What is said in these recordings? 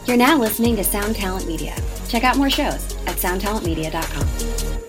You're now listening to Sound Talent Media. Check out more shows at soundtalentmedia.com.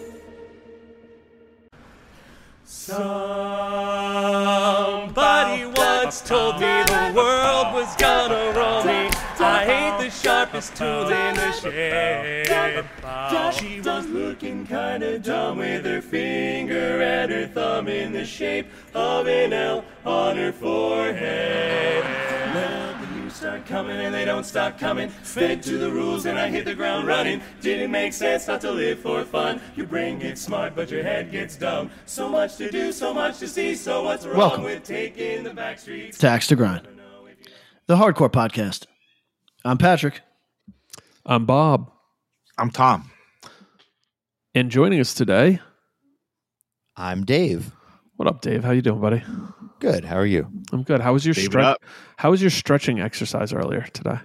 Somebody once told me the world was gonna roll me. I ain't the sharpest tool in the shed. She was looking kinda dumb with her finger and her thumb in the shape of an L on her forehead. Well, the news start coming and they don't stop coming. Fed to the rules and I hit the ground running. Didn't make sense not to live for fun. Your brain gets smart but your head gets dumb. So much to do, so much to see. So what's wrong with taking the back streets? To Axe to Grind, the Hardcore Podcast. I'm Patrick. I'm Bob. I'm Tom. And joining us today, I'm Dave. what up, Dave? How you doing, buddy? Good. How are you? I'm good. How was your How was your stretching exercise earlier today?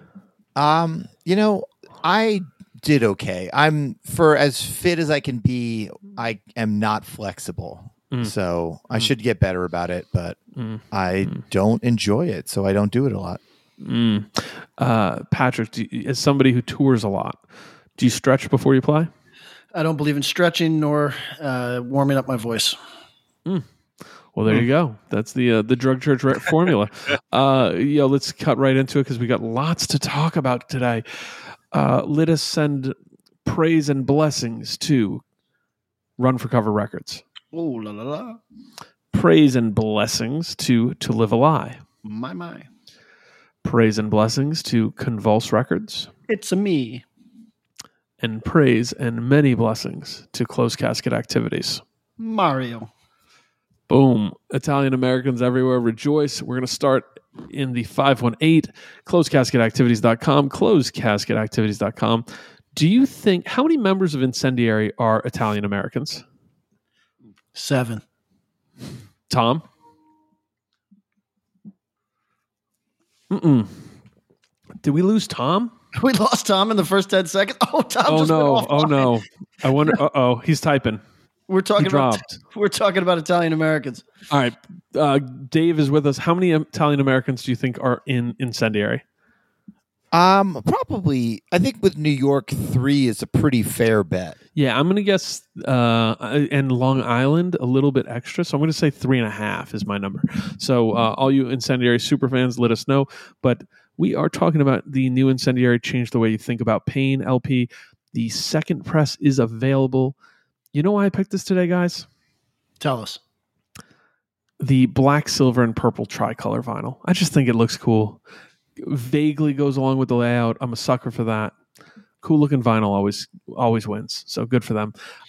I did okay. I'm for as fit as I can be. I am not flexible, so I should get better about it. But I don't enjoy it, so I don't do it a lot. Patrick, as somebody who tours a lot, do you stretch before you play? I don't believe in stretching nor warming up my voice. Well, there you go. That's the Drug Church formula. Let's cut right into it because we got lots to talk about today. Let us send praise and blessings to Run for Cover Records. Oh, la la la. Praise and blessings to Live a Lie. My. Praise and blessings to Convulse Records. It's a me. And praise and many blessings to Closed Casket Activities. Mario. Boom. Italian Americans everywhere, rejoice. We're going to start in the 518, closedcasketactivities.com, closedcasketactivities.com. Do you think, how many members of Incendiary are Italian Americans? 7. Tom? Did we lose Tom? We lost Tom in the first 10 seconds. Oh, Tom just went offline. Oh, no. I wonder, he's typing. We're talking about Italian Americans. All right. Dave is with us. How many Italian Americans do you think are in Incendiary? Probably. I think with New York, 3 is a pretty fair bet. Yeah, I'm going to guess, and Long Island a little bit extra. So I'm going to say 3.5 is my number. So all you Incendiary super fans, let us know. But we are talking about the new Incendiary Change the Way You Think About Pain LP. The second press is available. You know why I picked this today, guys? Tell us. The black, silver, and purple tricolor vinyl. I just think it looks cool. Vaguely goes along with the layout. I'm a sucker for that. Cool looking vinyl always wins. So good for them.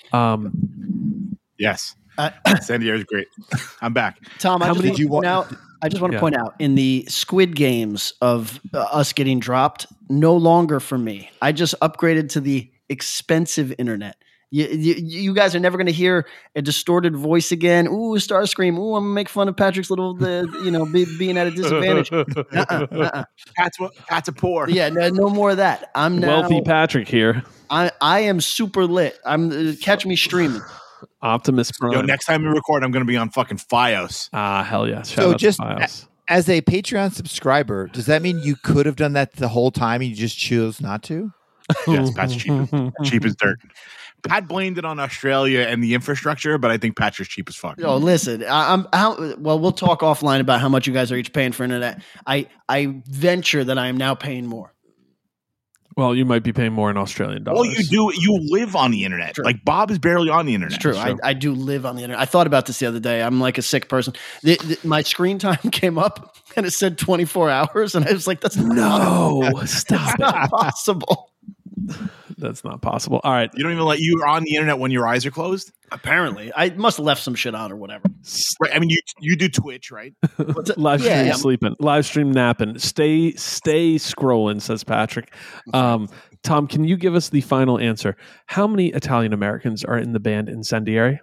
Yes. Incendiary is great. I'm back. Tom, I just want to point out in the Squid Games of us getting dropped, no longer for me. I just upgraded to the expensive internet. You guys are never going to hear a distorted voice again. Ooh, Starscream. Ooh, I'm going to make fun of Patrick's being at a disadvantage. Pat's a poor. Yeah, no more of that. I'm now Wealthy Patrick here. I am super lit. Catch me streaming. Optimus Prime. Yo, next time we record, I'm going to be on fucking Fios. Hell yeah. So just as a Patreon subscriber, does that mean you could have done that the whole time and you just chose not to? Yes, Pat's cheap. Cheap as dirt. Pat blamed it on Australia and the infrastructure, but I think Pat's just cheap as fuck. Yo, listen, we'll talk offline about how much you guys are each paying for internet. I venture that I am now paying more. Well, you might be paying more in Australian dollars. All you live on the internet. True. Like Bob is barely on the internet. It's true. I do live on the internet. I thought about this the other day. I'm like a sick person. My screen time came up and it said 24 hours. And I was like, that's not possible. That's not possible. All right. You don't even you're on the internet when your eyes are closed? Apparently. I must have left some shit on or whatever. Right. I mean, you do Twitch, right? Live stream sleeping. Live stream napping. Stay scrolling, says Patrick. Tom, can you give us the final answer? How many Italian Americans are in the band Incendiary?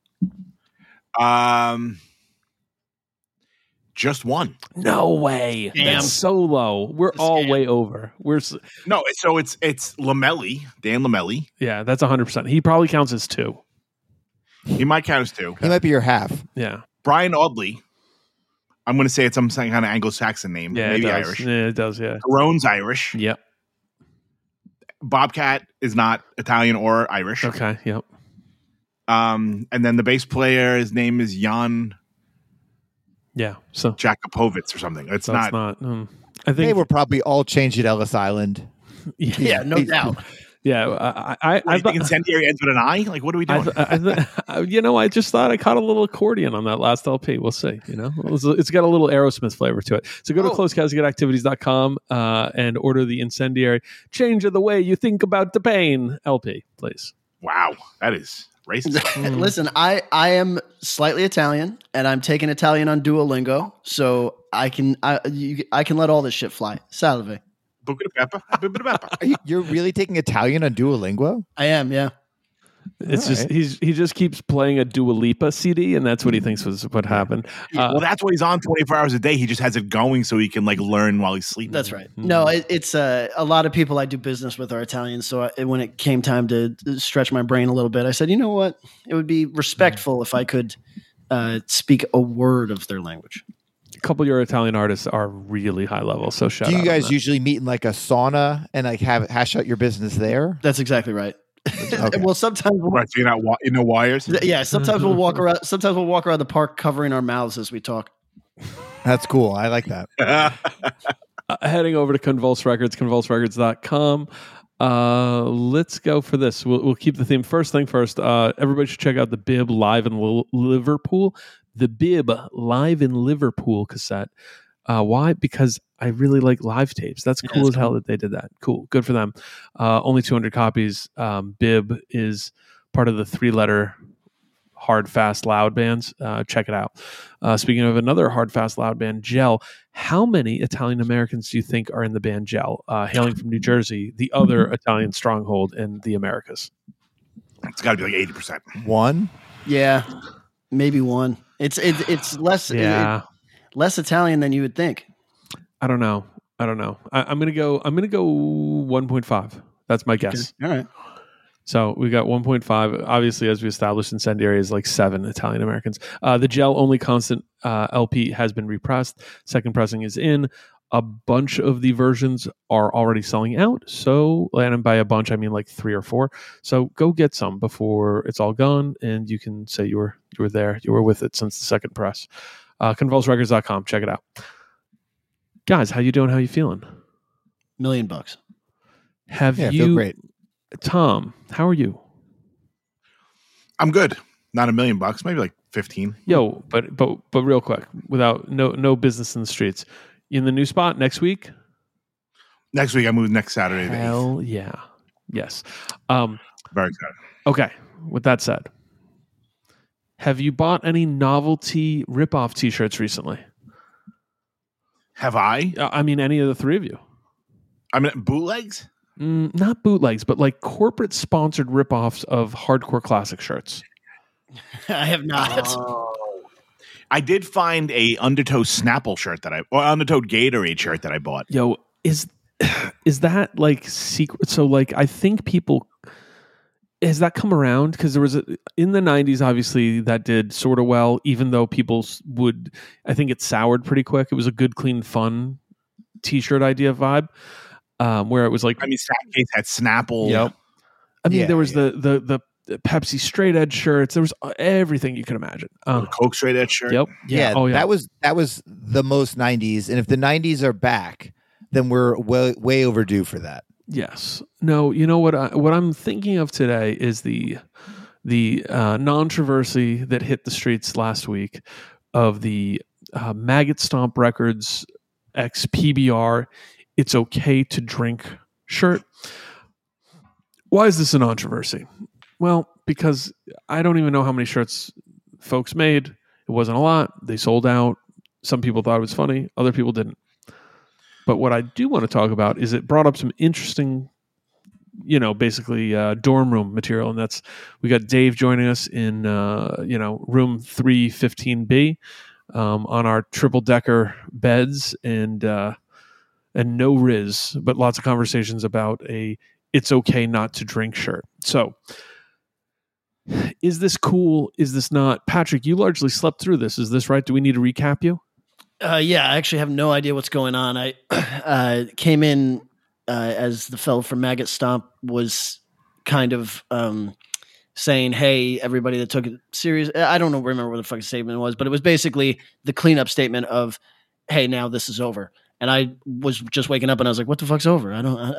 Just one. No way. Damn. That's so low. We're all way over. No, so it's Lamelli, Dan Lamelli. Yeah, that's 100%. He probably counts as 2. He might count as 2. He might be your half. Yeah. Brian Audley. I'm going to say it's some kind of Anglo-Saxon name. Yeah, maybe it does. Irish. Yeah, it does, yeah. Garone's Irish. Yep. Bobcat is not Italian or Irish. Okay. Yep. And then the bass player, his name is Jan Yeah. So Jakupovits or something. It's so not. I think They were probably all changed at Ellis Island. Yeah, no doubt. Yeah. I think Incendiary ends with an I. Like, what are we doing? I just thought I caught a little accordion on that last LP. We'll see. It's got a little Aerosmith flavor to it. So go to closecasketaktivities.com and order the Incendiary Change of the Way You Think About the Pain LP, please. Wow, that is racist. Listen, I am slightly Italian, and I'm taking Italian on Duolingo, so I can let all this shit fly. Salve. You're really taking Italian on Duolingo? I am, yeah. It's All just right. he just keeps playing a Dua Lipa CD, and that's what he thinks was what happened. Well, that's what he's on 24 hours a day. He just has it going so he can like learn while he's sleeping. That's right. No, it's a lot of people I do business with are Italian. So when it came time to stretch my brain a little bit, I said, you know what? It would be respectful if I could speak a word of their language. A couple of your Italian artists are really high level. So shout Do out you on guys that. usually meet in like a sauna and like hash out your business there? That's exactly right. Okay. Well, sometimes Right, so you're not wires. yeah, sometimes we'll walk around. Sometimes we'll walk around the park covering our mouths as we talk. That's cool. I like that. Heading over to Convulse Records, convulserecords.com. Let's go for this. We'll keep the theme. First thing first, everybody should check out the Bib Live in Liverpool. The Bib Live in Liverpool cassette. Why? Because I really like live tapes. That's cool as hell that they did that. Cool. Good for them. Only 200 copies. Bib is part of the 3-letter hard, fast, loud bands. Check it out. Speaking of another hard, fast, loud band, Gel. How many Italian Americans do you think are in the band Gel? Hailing from New Jersey, the other Italian stronghold in the Americas. It's got to be like 80%. One? Yeah, maybe one. It's less less Italian than you would think. I don't know. I'm gonna go 1.5. That's my guess. All right. So we got 1.5. Obviously, as we established, Incendiary is like 7 Italian Americans. The Gel Only Constant LP has been repressed. Second pressing is in. A bunch of the versions are already selling out. So, and by a bunch, I mean like 3 or 4. So go get some before it's all gone, and you can say you were there, you were with it since the second press. Convulserecords.com. Check it out. Guys, how you doing? How you feeling? $1 million. Have Yeah, I you, feel great. Tom? How are you? I'm good. Not $1 million, maybe like 15. Yo, but real quick, without no business in the streets. You in the new spot next week? Next week, I move next Saturday. the 8th. Hell yeah. Yes. Very excited. Okay. With that said, have you bought any novelty ripoff T-shirts recently? Have I? I mean, any of the 3 of you? I mean, bootlegs? Not bootlegs, but like corporate sponsored ripoffs of hardcore classic shirts. I have not. I did find a Undertow Snapple shirt or Undertow Gatorade shirt that I bought. Yo, is that like secret? So like, I think people, has that come around? Because there was in the 90s, obviously that did sort of well, even though people would, I think it soured pretty quick. It was a good, clean, fun T-shirt idea vibe, where it was like, I mean, Snapcase had Snapple. yep. I mean, Yeah, there was the Pepsi straight edge shirts. There was everything you could imagine. The Coke Straight Edge shirt. Yep. Yeah, Oh, yeah. that was the most 90s. And if the 90s are back, then we're way overdue for that. Yes. No. You know what? What I'm thinking of today is the controversy that hit the streets last week of the Maggot Stomp Records X PBR. It's okay to drink shirt. Why is this a controversy? Well, because I don't even know how many shirts folks made. It wasn't a lot. They sold out. Some people thought it was funny. Other people didn't. But what I do want to talk about is it brought up some interesting, basically dorm room material. And that's, we got Dave joining us in, room 315B on our triple decker beds and no Riz, but lots of conversations about it's okay not to drink shirt. So is this cool? Is this not? Patrick, you largely slept through this. Is this right? Do we need to recap you? Yeah, I actually have no idea what's going on. I came in as the fellow from Maggot Stomp was kind of saying, hey, everybody that took it serious. I don't remember what the fucking statement was, but it was basically the cleanup statement of, hey, now this is over. And I was just waking up and I was like, what the fuck's over?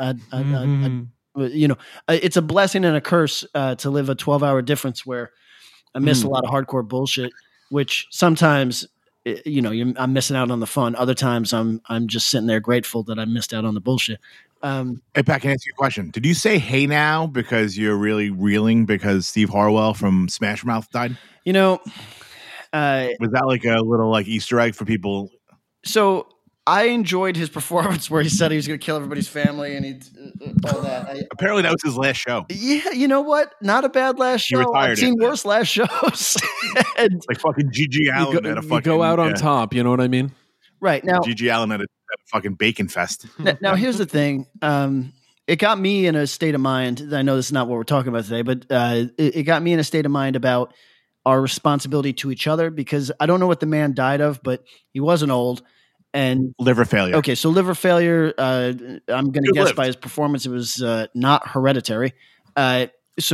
It's a blessing and a curse to live a 12-hour difference where I miss a lot of hardcore bullshit, which sometimes, I'm missing out on the fun. Other times I'm just sitting there grateful that I missed out on the bullshit. Hey, Pat, can I ask you a question? Did you say hey now because you're really reeling because Steve Harwell from Smash Mouth died? Was that like a little like Easter egg for people? So I enjoyed his performance where he said he was going to kill everybody's family and he all that. Apparently that was his last show. Yeah, you know what? Not a bad last show. I've seen worse last shows. Like fucking Gigi Allen at a fucking... You go out on top, you know what I mean? Right. Now, Gigi Allen at a fucking bacon fest. Now here's the thing. It got me in a state of mind. I know this is not what we're talking about today, but it got me in a state of mind about our responsibility to each other, because I don't know what the man died of, but he wasn't old. And liver failure. Okay, so liver failure. I'm going to guess by his performance, it was not hereditary. Did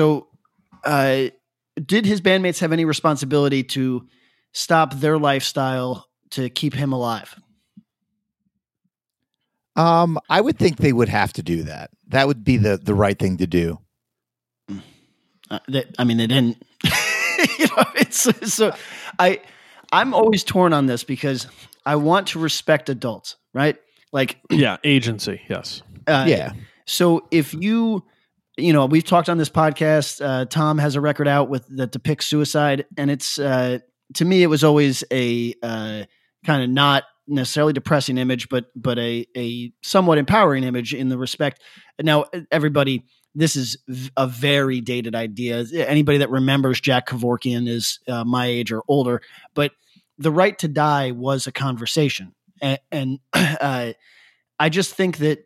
his bandmates have any responsibility to stop their lifestyle to keep him alive? I would think they would have to do that. That would be the right thing to do. They didn't. I'm always torn on this because I want to respect adults, right? Like, agency, yes. Yeah. So if we've talked on this podcast, Tom has a record out that depicts suicide, and it's to me, it was always a kind of not necessarily depressing image, but a somewhat empowering image in the respect. Now, everybody, this is a very dated idea. Anybody that remembers Jack Kevorkian is my age or older, but the right to die was a conversation. And I just think that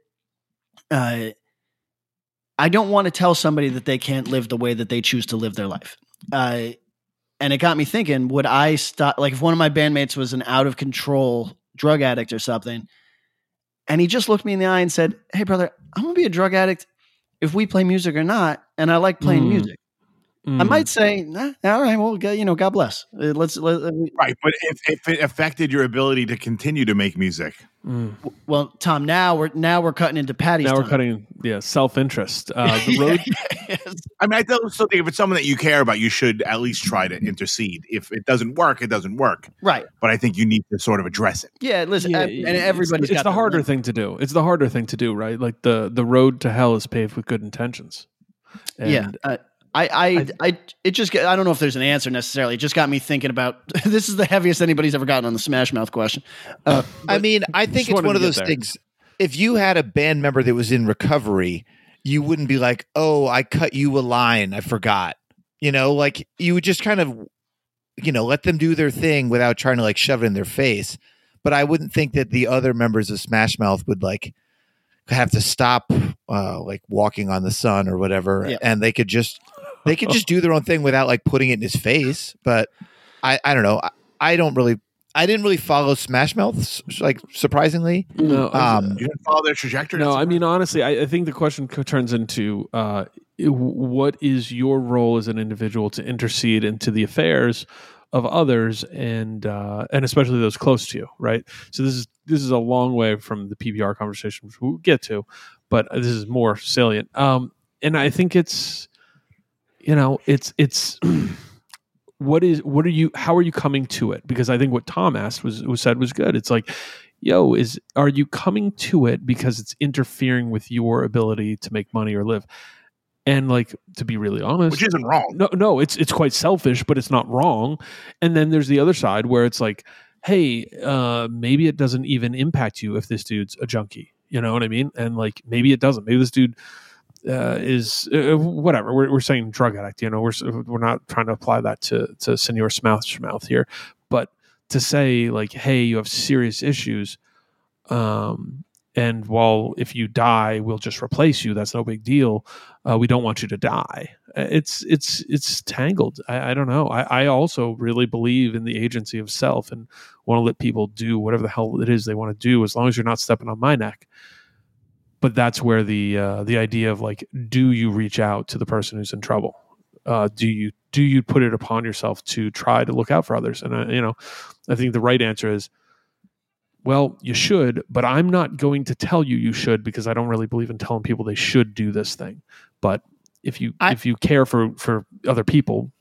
I don't want to tell somebody that they can't live the way that they choose to live their life. And it got me thinking, would I stop? Like if one of my bandmates was an out of control drug addict or something, and he just looked me in the eye and said, hey brother, I'm going to be a drug addict if we play music or not. And I like playing music. I might say, all right, well, God bless. Right, but if it affected your ability to continue to make music, well, Tom, now we're cutting into Patty's. Now time. we're cutting, self-interest. The road. Yes. I mean, I still think if it's someone that you care about, you should at least try to intercede. If it doesn't work, it doesn't work. Right. But I think you need to sort of address it. Yeah, listen, and everybody's it's the harder thing to do. It's the harder thing to do, right? Like the road to hell is paved with good intentions. And I don't know if there's an answer necessarily. It just got me thinking about this is the heaviest anybody's ever gotten on the Smash Mouth question. I think it's one of those things. If you had a band member that was in recovery, you wouldn't be like, oh, I cut you a line, I forgot. Like you would just kind of, let them do their thing without trying to like shove it in their face. But I wouldn't think that the other members of Smash Mouth would like have to stop like walking on the sun or whatever. Yeah. And they could just do their own thing without like putting it in his face. But I don't know. I didn't really follow Smash Mouth, like surprisingly. No, you didn't follow their trajectory. No, I mean honestly, I think the question turns into what is your role as an individual to intercede into the affairs of others, and especially those close to you, right? So this is a long way from the PBR conversation, which we'll get to, but this is more salient. And I think it's. It's how are you coming to it? Because I think what Tom asked was said was good. It's like, are you coming to it because it's interfering with your ability to make money or live? And like, to be really honest, which isn't wrong. No, it's quite selfish, but it's not wrong. And then there's the other side where it's like, hey, maybe it doesn't even impact you if this dude's a junkie. You know what I mean? And like, maybe it doesn't. Maybe this dude is whatever. We're saying drug addict. We're not trying to apply that to Senor Smash Mouth here, but to say like, hey, you have serious issues, and while if you die, we'll just replace you. That's no big deal. We don't want you to die. It's tangled. I don't know. I also really believe in the agency of self and want to let people do whatever the hell it is they want to do, as long as you're not stepping on my neck. but that's where the idea of like, do you reach out to the person who's in trouble? Do you put it upon yourself to try to look out for others? And I think the right answer is, well, you should, but I'm not going to tell you should, because I don't really believe in telling people they should do this thing. But if you care for other people,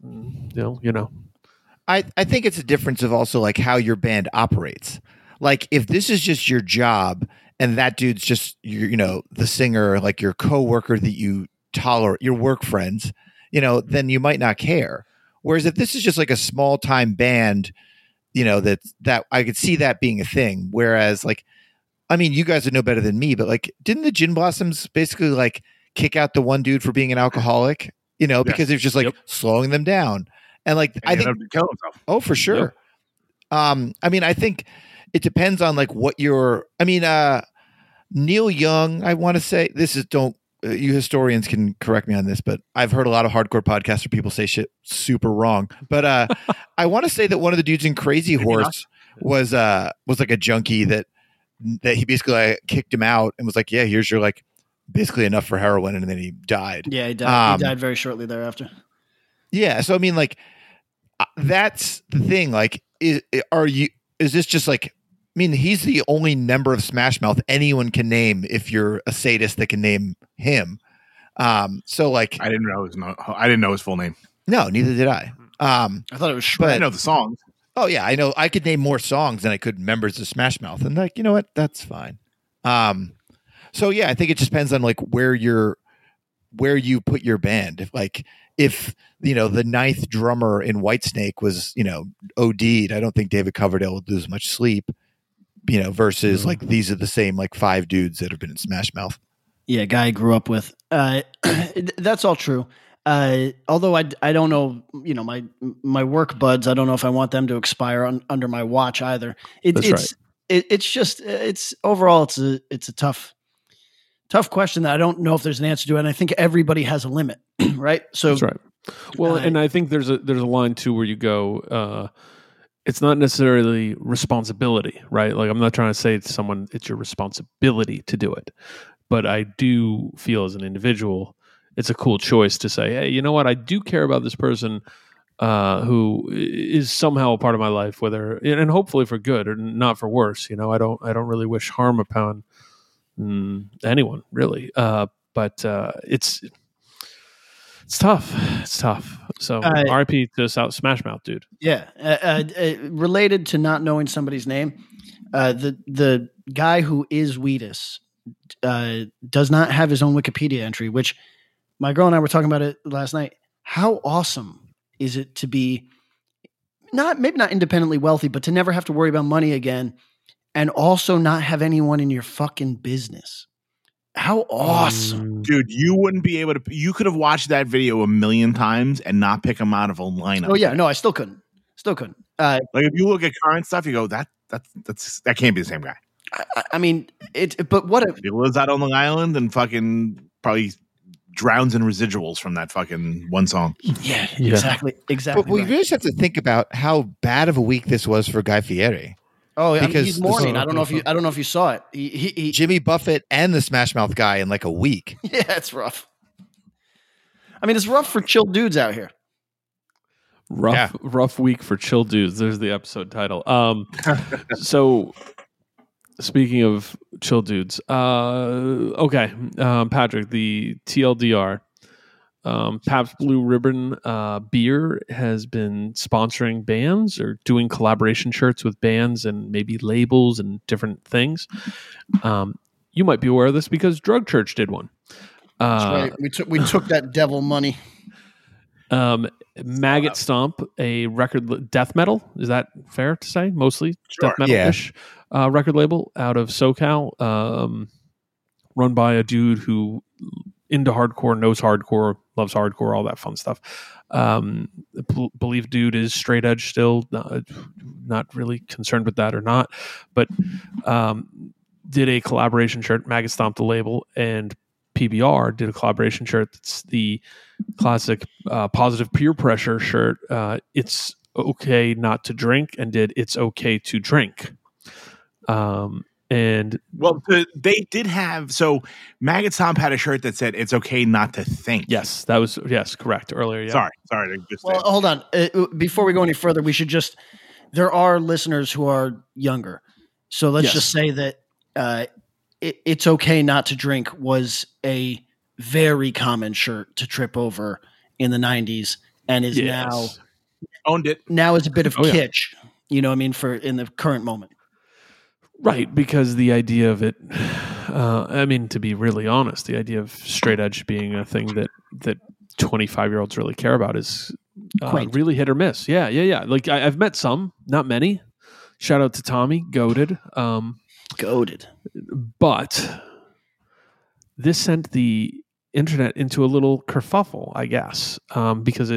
I think it's a difference of also like how your band operates. Like if this is just your job and that dude's just the singer, like your coworker that you tolerate, your work friends, then you might not care. Whereas if this is just like a small time band, that I could see that being a thing. Whereas like, I mean, you guys would know better than me, but like, didn't the Gin Blossoms basically like kick out the one dude for being an alcoholic, because it was just like slowing them down. And like, I think kill himself. Oh, for sure. Yeah. I mean, I think it depends on like what Neil Young, I want to say you historians can correct me on this, but I've heard a lot of hardcore podcasts where people say shit super wrong. But I want to say that one of the dudes in Crazy Horse was like a junkie that he basically kicked him out and was like, yeah, here's your like basically enough for heroin, and then he died. Yeah, he died. He died very shortly thereafter. Yeah, so I mean, like that's the thing. Like, is this just like? I mean, he's the only member of Smash Mouth anyone can name if you're a sadist that can name him. So like, I didn't know his full name. No, neither did I. I thought it was Shred. I know the songs. Oh yeah, I know. I could name more songs than I could members of Smash Mouth, and like, you know what? That's fine. So yeah, I think it just depends on like where you put your band. If the ninth drummer in Whitesnake was OD'd, I don't think David Coverdale would lose much sleep. Versus like these are the same like 5 dudes that have been in Smash Mouth. Yeah, guy I grew up with. That's all true. Although I don't know, my work buds, I don't know if I want them to expire under my watch either. It's overall it's a tough question that I don't know if there's an answer to, and I think everybody has a limit, right? So that's right. Well, and I think there's a line too where you go. It's not necessarily responsibility, right? Like I'm not trying to say to someone it's your responsibility to do it, but I do feel as an individual, it's a cool choice to say, hey, you know what? I do care about this person who is somehow a part of my life, whether and hopefully for good or not for worse. I don't really wish harm upon anyone really, but it's tough. It's tough. So RIP to Smash Mouth, dude. Yeah. Related to not knowing somebody's name, the guy who is Wheatus does not have his own Wikipedia entry, which my girl and I were talking about it last night. How awesome is it to be maybe not independently wealthy, but to never have to worry about money again, and also not have anyone in your fucking business? How awesome. Dude, you wouldn't be able to. You could have watched that video a million times and not pick him out of a lineup. Oh, yeah. No, I still couldn't. Like if you look at current stuff, you go, that can't be the same guy. I mean, but what if he lives out on Long Island and fucking probably drowns in residuals from that fucking one song. Yeah. Exactly. But we really just have to think about how bad of a week this was for Guy Fieri. Oh, because he's mourning. I don't know if you saw it. He Jimmy Buffett and the Smash Mouth guy in like a week. Yeah, it's rough. I mean, it's rough for chill dudes out here. Rough week for chill dudes. There's the episode title. So speaking of chill dudes, okay, Patrick, the TLDR. Pabst Blue Ribbon beer has been sponsoring bands or doing collaboration shirts with bands and maybe labels and different things. You might be aware of this because Drug Church did one. That's right. We took that devil money. Maggot Stomp, a record death metal. Is that fair to say? Mostly death metal-ish record label out of SoCal, run by a dude who into hardcore, knows hardcore, loves hardcore, all that fun stuff. Believe dude is straight edge still, not really concerned with that or not, but did a collaboration shirt. Maggot Stomp the label, and PBR did a collaboration shirt that's the classic positive peer pressure shirt. It's okay not to drink, and did It's Okay to Drink. And they did have, so Maggot Stomp had a shirt that said it's okay not to think. yes, correct earlier. Yeah. Sorry. Well, hold on. Before we go any further, we should there are listeners who are younger. So let's just say that it's okay not to drink was a very common shirt to trip over in the 90s and is now owned it. Now is a bit of kitsch, you know what I mean, for in the current moment. Right, because the idea of it, I mean, to be really honest, the idea of straight edge being a thing that 25-year-olds really care about is really hit or miss. Yeah. Like I've met some, not many. Shout out to Tommy, goated. Goated. But this sent the internet into a little kerfuffle, I guess, because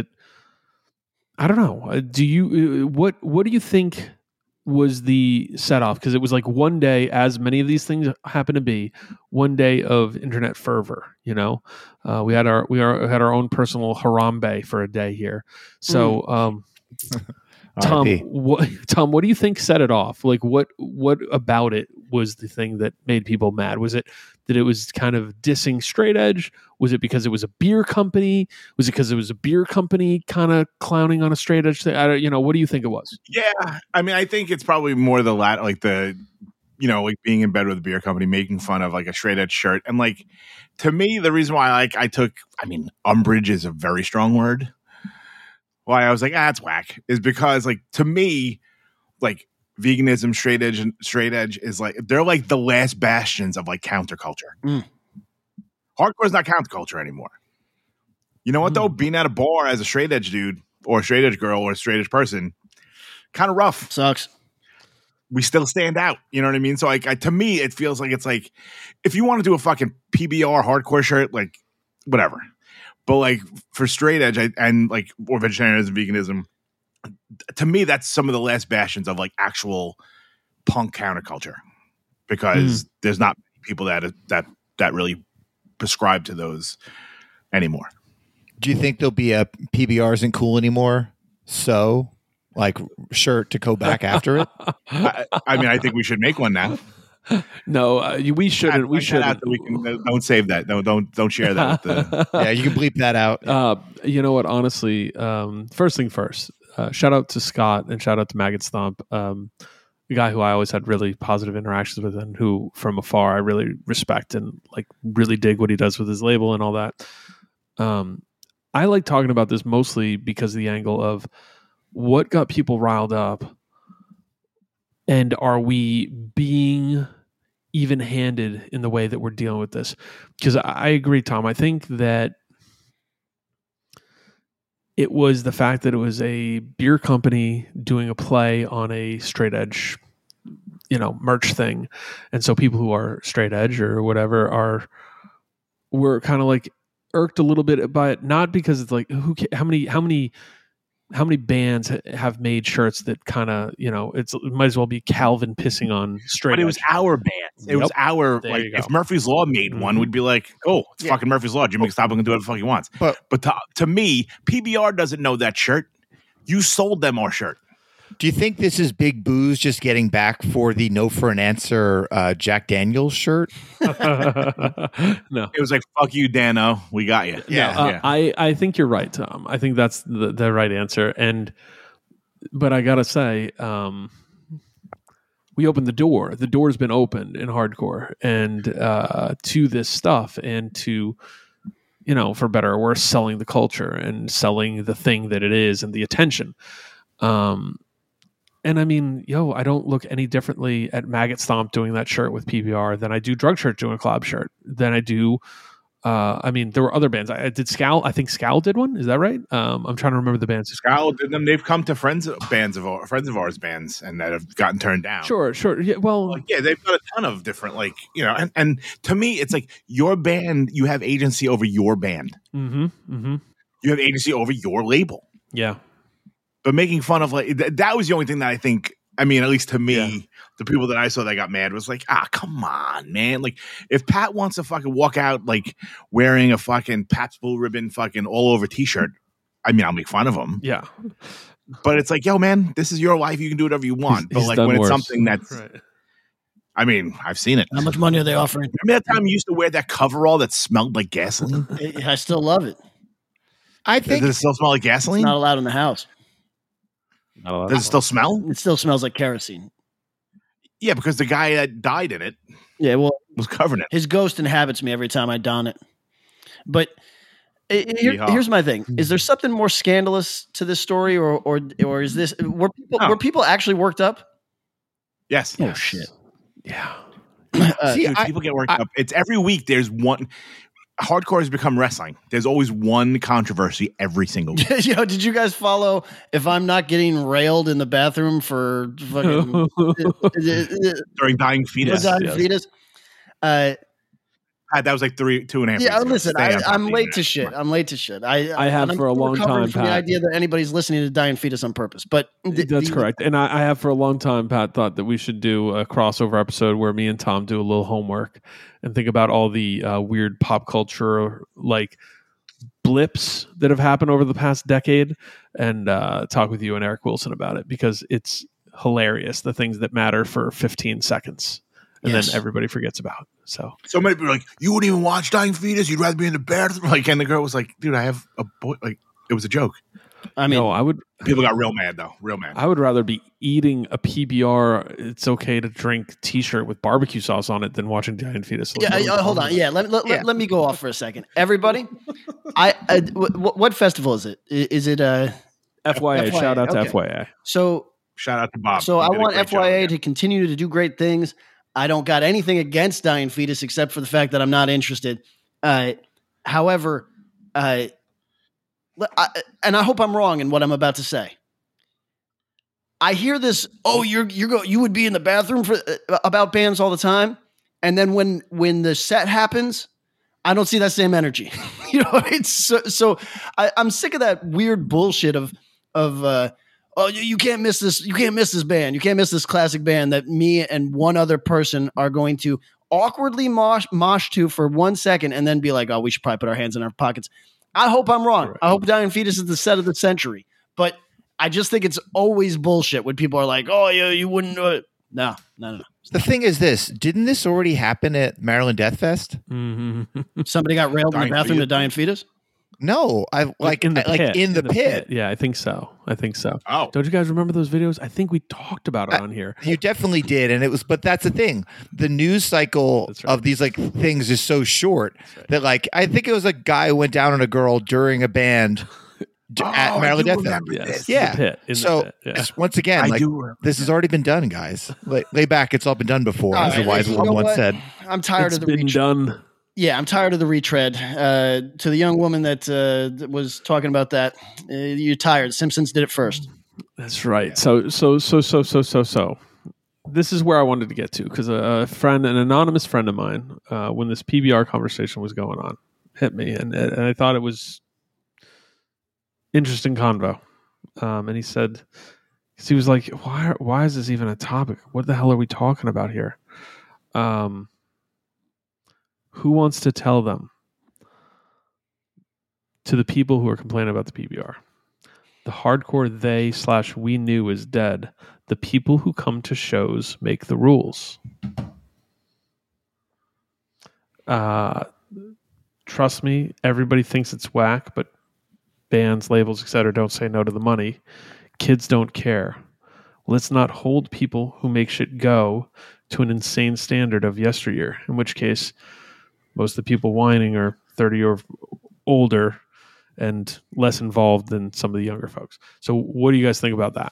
I don't know. What do you think was the set off? Because it was like one day, as many of these things happen to be, one day of internet fervor. You know, we had our own personal Harambe for a day here. So, Tom, what do you think set it off? Like, what about it was the thing that made people mad? Was it that it was kind of dissing straight edge? Was it because it was a beer company? Was it because it was a beer company kind of clowning on a straight edge thing? What do you think it was? Yeah, I mean, I think it's probably more the latter, like like being in bed with a beer company, making fun of like a straight edge shirt. And like, to me, the reason why umbrage is a very strong word. Why I was like, that's whack, is because like, to me, like veganism, straight edge is like, they're like the last bastions of like counterculture. Hardcore is not counterculture anymore. You know what though? Being at a bar as a straight edge dude or a straight edge girl or a straight edge person, kind of rough. Sucks. We still stand out. You know what I mean? So like, to me, it feels like it's like, if you want to do a fucking PBR hardcore shirt, like whatever. But like for straight edge or vegetarianism, veganism, to me, that's some of the last bastions of like actual punk counterculture, because there's not people that really prescribe to those anymore. Do you think there'll be a PBR isn't cool anymore? So like shirt to go back after it? I mean, I think we should make one now. No, we shouldn't. We shouldn't. Don't save that. Don't share that. With the... Yeah, you can bleep that out. You know what? Honestly, first thing first. Shout out to Scott and shout out to Maggot Stomp, a guy who I always had really positive interactions with, and who from afar I really respect and like really dig what he does with his label and all that. I like talking about this mostly because of the angle of what got people riled up. And are we being even-handed in the way that we're dealing with this? Because I agree, Tom. I think that it was the fact that it was a beer company doing a play on a straight edge, merch thing. And so people who are straight edge or whatever were kind of like irked a little bit by it, not because it's like, how many bands have made shirts that kind of, it might as well be Calvin pissing on straight edge. But it was our band. It was our, like, if Murphy's Law made one, we'd be like, oh, it's fucking Murphy's Law. Jimmy Stop can do whatever the fuck he wants. But to me, PBR doesn't know that shirt. You sold them our shirt. Do you think this is Big Booze just getting back for the No for an Answer Jack Daniels shirt? No. It was like, fuck you, Dano. We got you. Yeah. I think you're right, Tom. I think that's the right answer. But I got to say, we opened the door. The door's been opened in hardcore and to this stuff and to, for better or worse, selling the culture and selling the thing that it is and the attention. And I mean, I don't look any differently at Maggot Stomp doing that shirt with PBR than I do Drug Shirt doing a collab shirt. Than I do. I mean, there were other bands. I did Scowl. I think Scowl did one. Is that right? I'm trying to remember the bands. Scowl did them. They've come to friends of ours bands and that have gotten turned down. Sure. Yeah. Well, they've got a ton of different, and to me, it's like your band. You have agency over your band. Mm-hmm. Mm-hmm. You have agency over your label. Yeah. But making fun of that was the only thing that I think, I mean, at least to me, the people that I saw that got mad was like, come on, man. Like, if Pat wants to fucking walk out like wearing a fucking Pat's Blue Ribbon fucking all over t-shirt, I mean, I'll make fun of him. Yeah. But it's like, yo, man, this is your life. You can do whatever you want. But like when it's something that's I mean, I've seen it. How much money are they offering? Remember that time you used to wear that coverall that smelled like gasoline? I still love it. I think Does it still smell like It's gasoline? not allowed in the house. Does it still smell? It still smells like kerosene. Yeah, because the guy that died in it Yeah, well, was covering it. his ghost inhabits me every time I don it. But Yeehaw. here's my thing: is there something more scandalous to this story, or is this were people actually worked up? Yes. Oh shit! Yeah. see, Dude, people get worked up. It's every week. There's one. Hardcore has become wrestling. There's always one controversy every single week. Did you guys follow? If I'm not getting railed in the bathroom for fucking During dying fetus. fetus. That was like 2.5 Yeah, weeks ago. listen, Stay on top I'm of the late to internet. shit. I'm late to shit. I have and I'm for a still long recovering time, from the Pat. idea that anybody's listening to Dying Fetus on purpose. But That's correct. And I have for a long time, Pat, thought that we should do a crossover episode where me and Tom do a little homework and think about all the weird pop culture like blips that have happened over the past decade and talk with you and Eric Wilson about it because it's hilarious, the things that matter for 15 seconds and Yes. then everybody forgets about. So many people are like, you wouldn't even watch Dying Fetus. You'd rather be in the bathroom. Like, and the girl was like, dude, I have a boy. Like, it was a joke. I mean, no, I would People got real mad though. Real mad. I would rather be eating a PBR it's okay to drink t-shirt with barbecue sauce on it than watching Giant Fetus. hold on. Yeah, let me go off for a second. Everybody, what festival is it? Is it FYI, shout out to okay. FYI. So Shout out to Bob. So He I did a want great job FYA again. to continue to do great things. I don't got anything against Dying Fetus except for the fact that I'm not interested. However, and I hope I'm wrong in what I'm about to say. I hear this. Oh, you would be in the bathroom for about bands all the time, and then when the set happens, I don't see that same energy. It's so I'm sick of that weird bullshit of. Oh, you can't miss this. You can't miss this band. You can't miss this classic band that me and one other person are going to awkwardly mosh to for 1 second and then be like, oh, we should probably put our hands in our pockets. I hope I'm wrong. Right. I hope Dying Fetus is the set of the century. But I just think it's always bullshit when people are like, oh, yeah, you wouldn't do it. No. the thing is this: didn't this already happen at Maryland Death Fest? Mm-hmm. Somebody got railed in Dying the bathroom to Fetus? Dying Fetus? No, I like in the pit. in the pit. Yeah, I think so. Oh, Don't you guys remember those videos? I think we talked about it on here. You definitely did, and it was. But that's the thing: the news cycle That's right. of these like things is so short that like I think it was a guy who went down on a girl during a band at Maryland Death Fest. Yes, Yeah. the pit. In So the pit. Yeah. it's- once again, I like do remember this has already been done, guys. Lay back; it's all been done before, as the right, wise you one know once what? said. I'm tired It's of the been retread. done. Yeah, I'm tired of the retread. To the young woman that was talking about that, you're tired. Simpsons did it first. That's right. So. This is where I wanted to get to because a friend, an anonymous friend of mine, when this PBR conversation was going on, hit me, and I thought it was interesting convo. And he said, because he was like, "Why is this even a topic? What the hell are we talking about here?" Who wants to tell them to the people who are complaining about the PBR? The hardcore we knew is dead. The people who come to shows make the rules. Trust me, everybody thinks it's whack, but bands, labels, etc. don't say no to the money. Kids don't care. Let's not hold people who make shit go to an insane standard of yesteryear, in which case most of the people whining are 30 or older and less involved than some of the younger folks. So what do you guys think about that?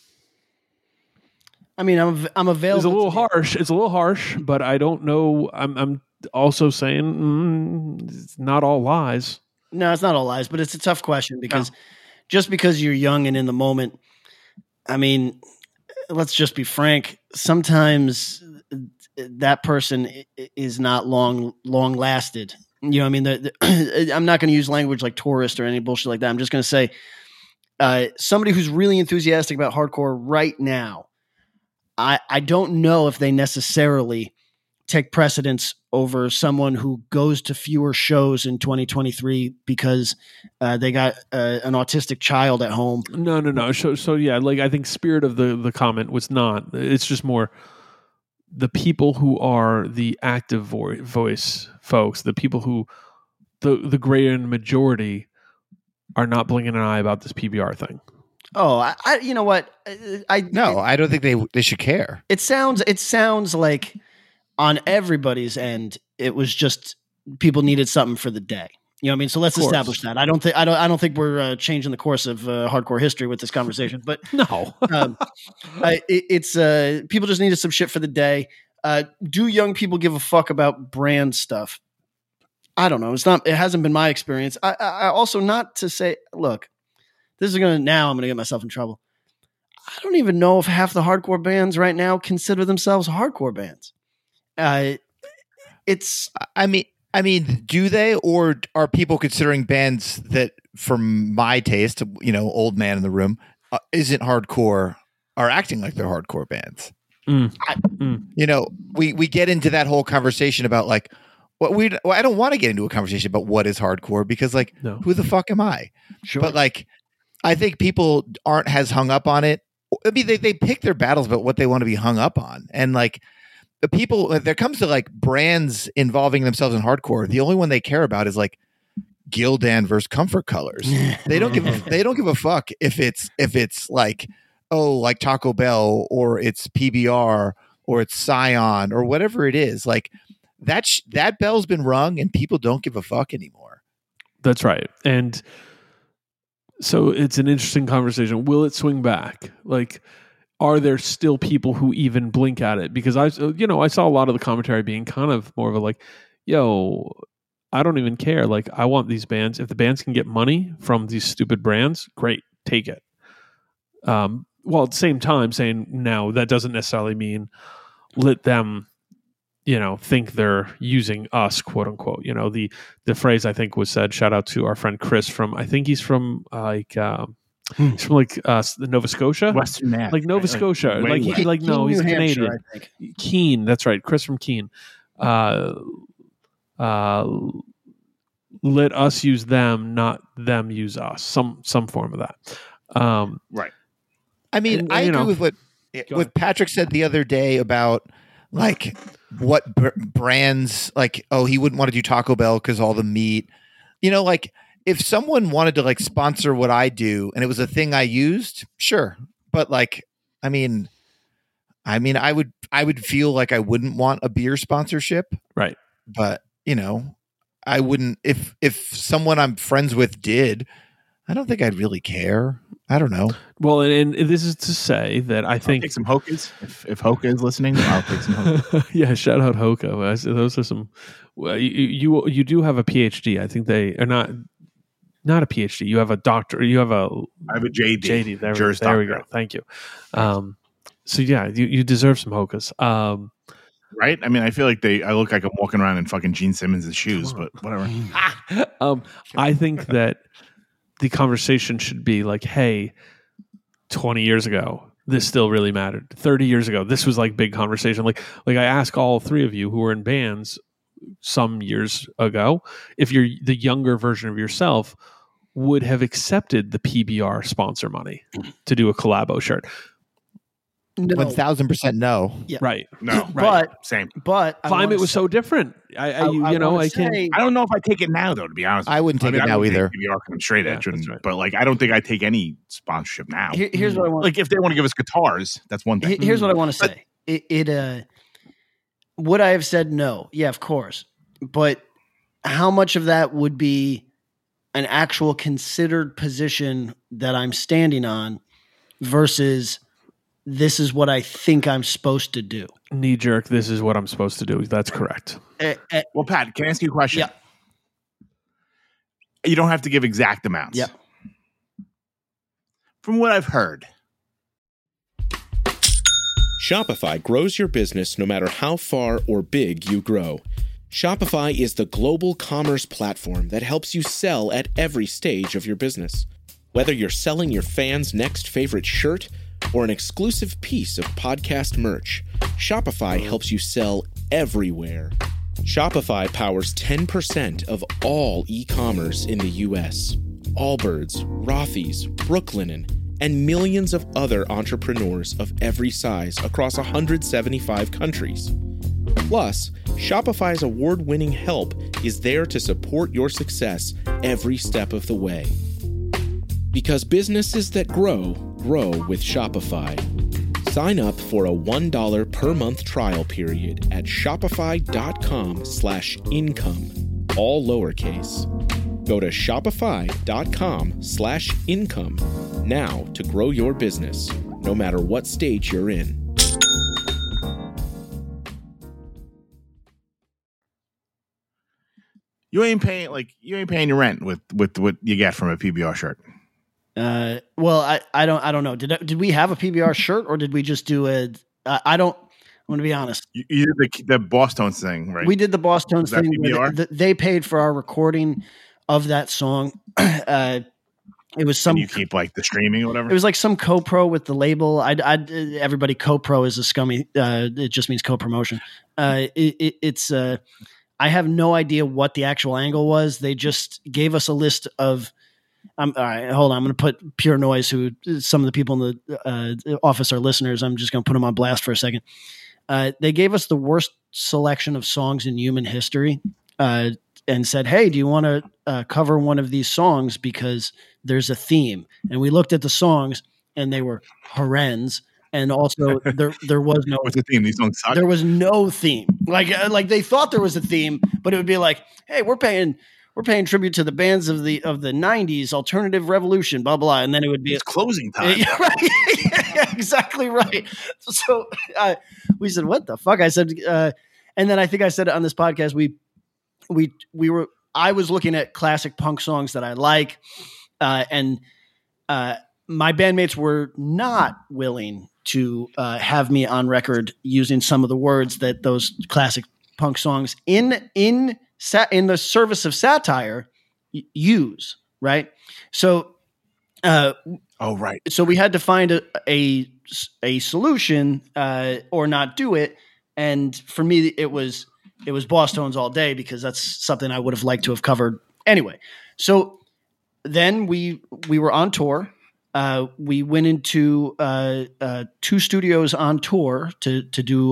I mean, I'm available. It's a little to- harsh. It's a little harsh, but I don't know. I'm also saying it's not all lies. No, it's not all lies, but it's a tough question because just because you're young and in the moment, I mean, let's just be frank. Sometimes that person is not long lasted. You know what I mean? I'm not going to use language like tourist or any bullshit like that. I'm just going to say somebody who's really enthusiastic about hardcore right now, I don't know if they necessarily take precedence over someone who goes to fewer shows in 2023 because they got an autistic child at home. No. So yeah, like I think spirit of the comment was not. It's just more the people who are the active voice folks, the people who the greater majority are not blinking an eye about this PBR thing. Oh, I you know what? I don't think they should care. It sounds like on everybody's end, it was just people needed something for the day. You know what I mean? So let's establish that. I don't think we're changing the course of hardcore history with this conversation. But no, it's people just needed some shit for the day. Do young people give a fuck about brand stuff? I don't know. It hasn't been my experience. I also, not to say, look, I'm going to get myself in trouble. I don't even know if half the hardcore bands right now consider themselves hardcore bands. I mean, do they, or are people considering bands that, from my taste, old man in the room, isn't hardcore, are acting like they're hardcore bands? We get into that whole conversation about like, I don't want to get into a conversation about what is hardcore because who the fuck am I? Sure. But like, I think people aren't as hung up on it. I mean, they pick their battles about what they want to be hung up on. And like the people, if there comes to like brands involving themselves in hardcore, the only one they care about is like Gildan versus Comfort Colors. They don't give a fuck if it's like, oh, like Taco Bell or it's PBR or it's Scion or whatever it is. Like that bell's been rung and people don't give a fuck anymore. That's right. And so it's an interesting conversation. Will it swing back? Like, are there still people who even blink at it? Because I saw a lot of the commentary being kind of more of a like, yo, I don't even care. Like, I want these bands. If the bands can get money from these stupid brands, great, take it. While at the same time saying, no, that doesn't necessarily mean let them, think they're using us, quote unquote. The phrase I think was said, shout out to our friend Chris from, I think he's from he's from Nova Scotia, Western Mass, like Nova Scotia. Like he's New Canadian. Hampshire, I think. Keene, that's right, Chris from Keene. Let us use them, not them use us. Some form of that. Right. I mean, I agree with what Patrick said the other day about like what brands, like, oh, he wouldn't want to do Taco Bell because all the meat, like if someone wanted to like sponsor what I do and it was a thing I used, sure. But like, I mean, I would feel like I wouldn't want a beer sponsorship. Right. But, I wouldn't, if someone I'm friends with did, I don't think I'd really care. I don't know. Well, and this is to say that I think I'll take some Hokas. If Hoka is listening, I'll take some Hoka. Yeah, shout out Hoka. Those are some. Well, you do have a PhD. I think they are not a PhD. You have a doctor. You have a. I have a JD. JD. There we go. Thank you. So yeah, you deserve some Hokas. Right? I mean, I feel like I look like I'm walking around in fucking Gene Simmons' shoes, but whatever. I think that the conversation should be like, hey, 20 years ago, this still really mattered. 30 years ago, this was like big conversation. Like I ask all three of you who were in bands some years ago, if you're the younger version of yourself would have accepted the PBR sponsor money to do a collabo shirt. No. 1000% no. Yeah. Right. No. But same. But climate was so different. I don't know if I take it now though, to be honest. I wouldn't take it now either. I'm straight edge, right. But like I don't think I take any sponsorship now. Here's what I want. Like if they want to give us guitars, that's one thing. Here's what I want to say. Would I have said no? Yeah, of course. But how much of that would be an actual considered position that I'm standing on versus this is what I think I'm supposed to do? Knee jerk, this is what I'm supposed to do. That's correct. Well, Pat, can I ask you a question? Yeah. You don't have to give exact amounts. Yep. From what I've heard, Shopify grows your business no matter how far or big you grow. Shopify is the global commerce platform that helps you sell at every stage of your business. Whether you're selling your fans' next favorite shirt or an exclusive piece of podcast merch, Shopify helps you sell everywhere. Shopify powers 10% of all e-commerce in the U.S. Allbirds, Rothy's, Brooklinen, and millions of other entrepreneurs of every size across 175 countries. Plus, Shopify's award-winning help is there to support your success every step of the way. Because businesses that grow, grow with Shopify. Sign up for a $1 per month trial period at shopify.com/income, all lowercase. Go to shopify.com/income now to grow your business, no matter what stage you're in. You ain't paying your rent with what you get from a PBR shirt. Well, I don't know. Did we have a PBR shirt or did we just do a? I don't. I'm going to be honest. You did the Boss Tones thing, right? We did the Boss Tones thing. They paid for our recording of that song. It was some. And you keep like the streaming or whatever. It was like some co-pro with the label. Everybody co-pro is a scummy. It just means co-promotion. It's. I have no idea what the actual angle was. They just gave us a list of. All right, hold on. I'm going to put Pure Noise, who some of the people in the office are listeners. I'm just going to put them on blast for a second. They gave us the worst selection of songs in human history and said, hey, do you want to cover one of these songs because there's a theme? And we looked at the songs and they were horrends. And also there was no. What's the theme? These songs suck. There was no theme. Like they thought there was a theme, but it would be like, hey, we're paying tribute to the bands of the 90s, alternative revolution, blah blah, and then it would be it's closing time. Right? Yeah, exactly right. So we said, what the fuck? I said, and then I think I said it on this podcast. I was looking at classic punk songs that I like, and my bandmates were not willing to have me on record using some of the words that those classic punk songs in the service of satire use, right? So, right. So we had to find a solution or not do it. And for me, it was Boss Tones all day because that's something I would have liked to have covered anyway. So then we were on tour. We went into 2 studios on tour to do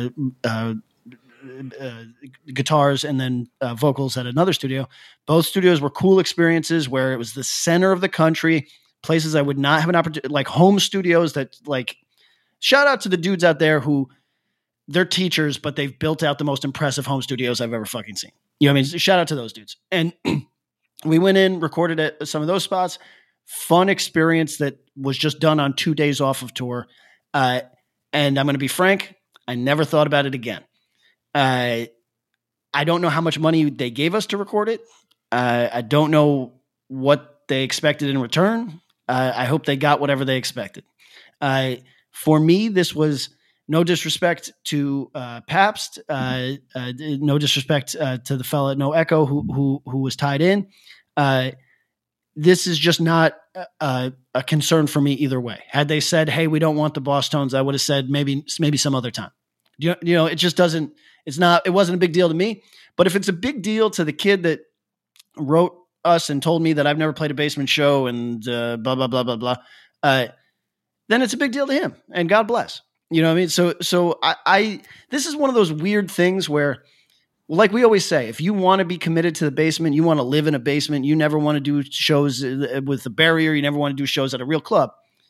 guitars and then vocals at another studio. Both studios were cool experiences where it was the center of the country, places I would not have an opportunity, like home studios that like, shout out to the dudes out there who they're teachers, but they've built out the most impressive home studios I've ever fucking seen. You know what I mean? Shout out to those dudes. And we went in, recorded at some of those spots. Fun experience that was just done on 2 days off of tour. And I'm going to be frank, I never thought about it again. I don't know how much money they gave us to record it. I don't know what they expected in return. I hope they got whatever they expected. For me, this was no disrespect to Pabst, no disrespect to the fella at No Echo who was tied in. This is just not a concern for me either way. Had they said, hey, we don't want the Boss Tones, I would have said maybe some other time. You know, it just doesn't, it wasn't a big deal to me. But if it's a big deal to the kid that wrote us and told me that I've never played a Basement show and blah, blah, blah, blah, blah, then it's a big deal to him and God bless. You know what I mean? So I this is one of those weird things where, like we always say, if you want to be committed to the basement, you want to live in a basement, you never want to do shows with a barrier, you never want to do shows at a real club.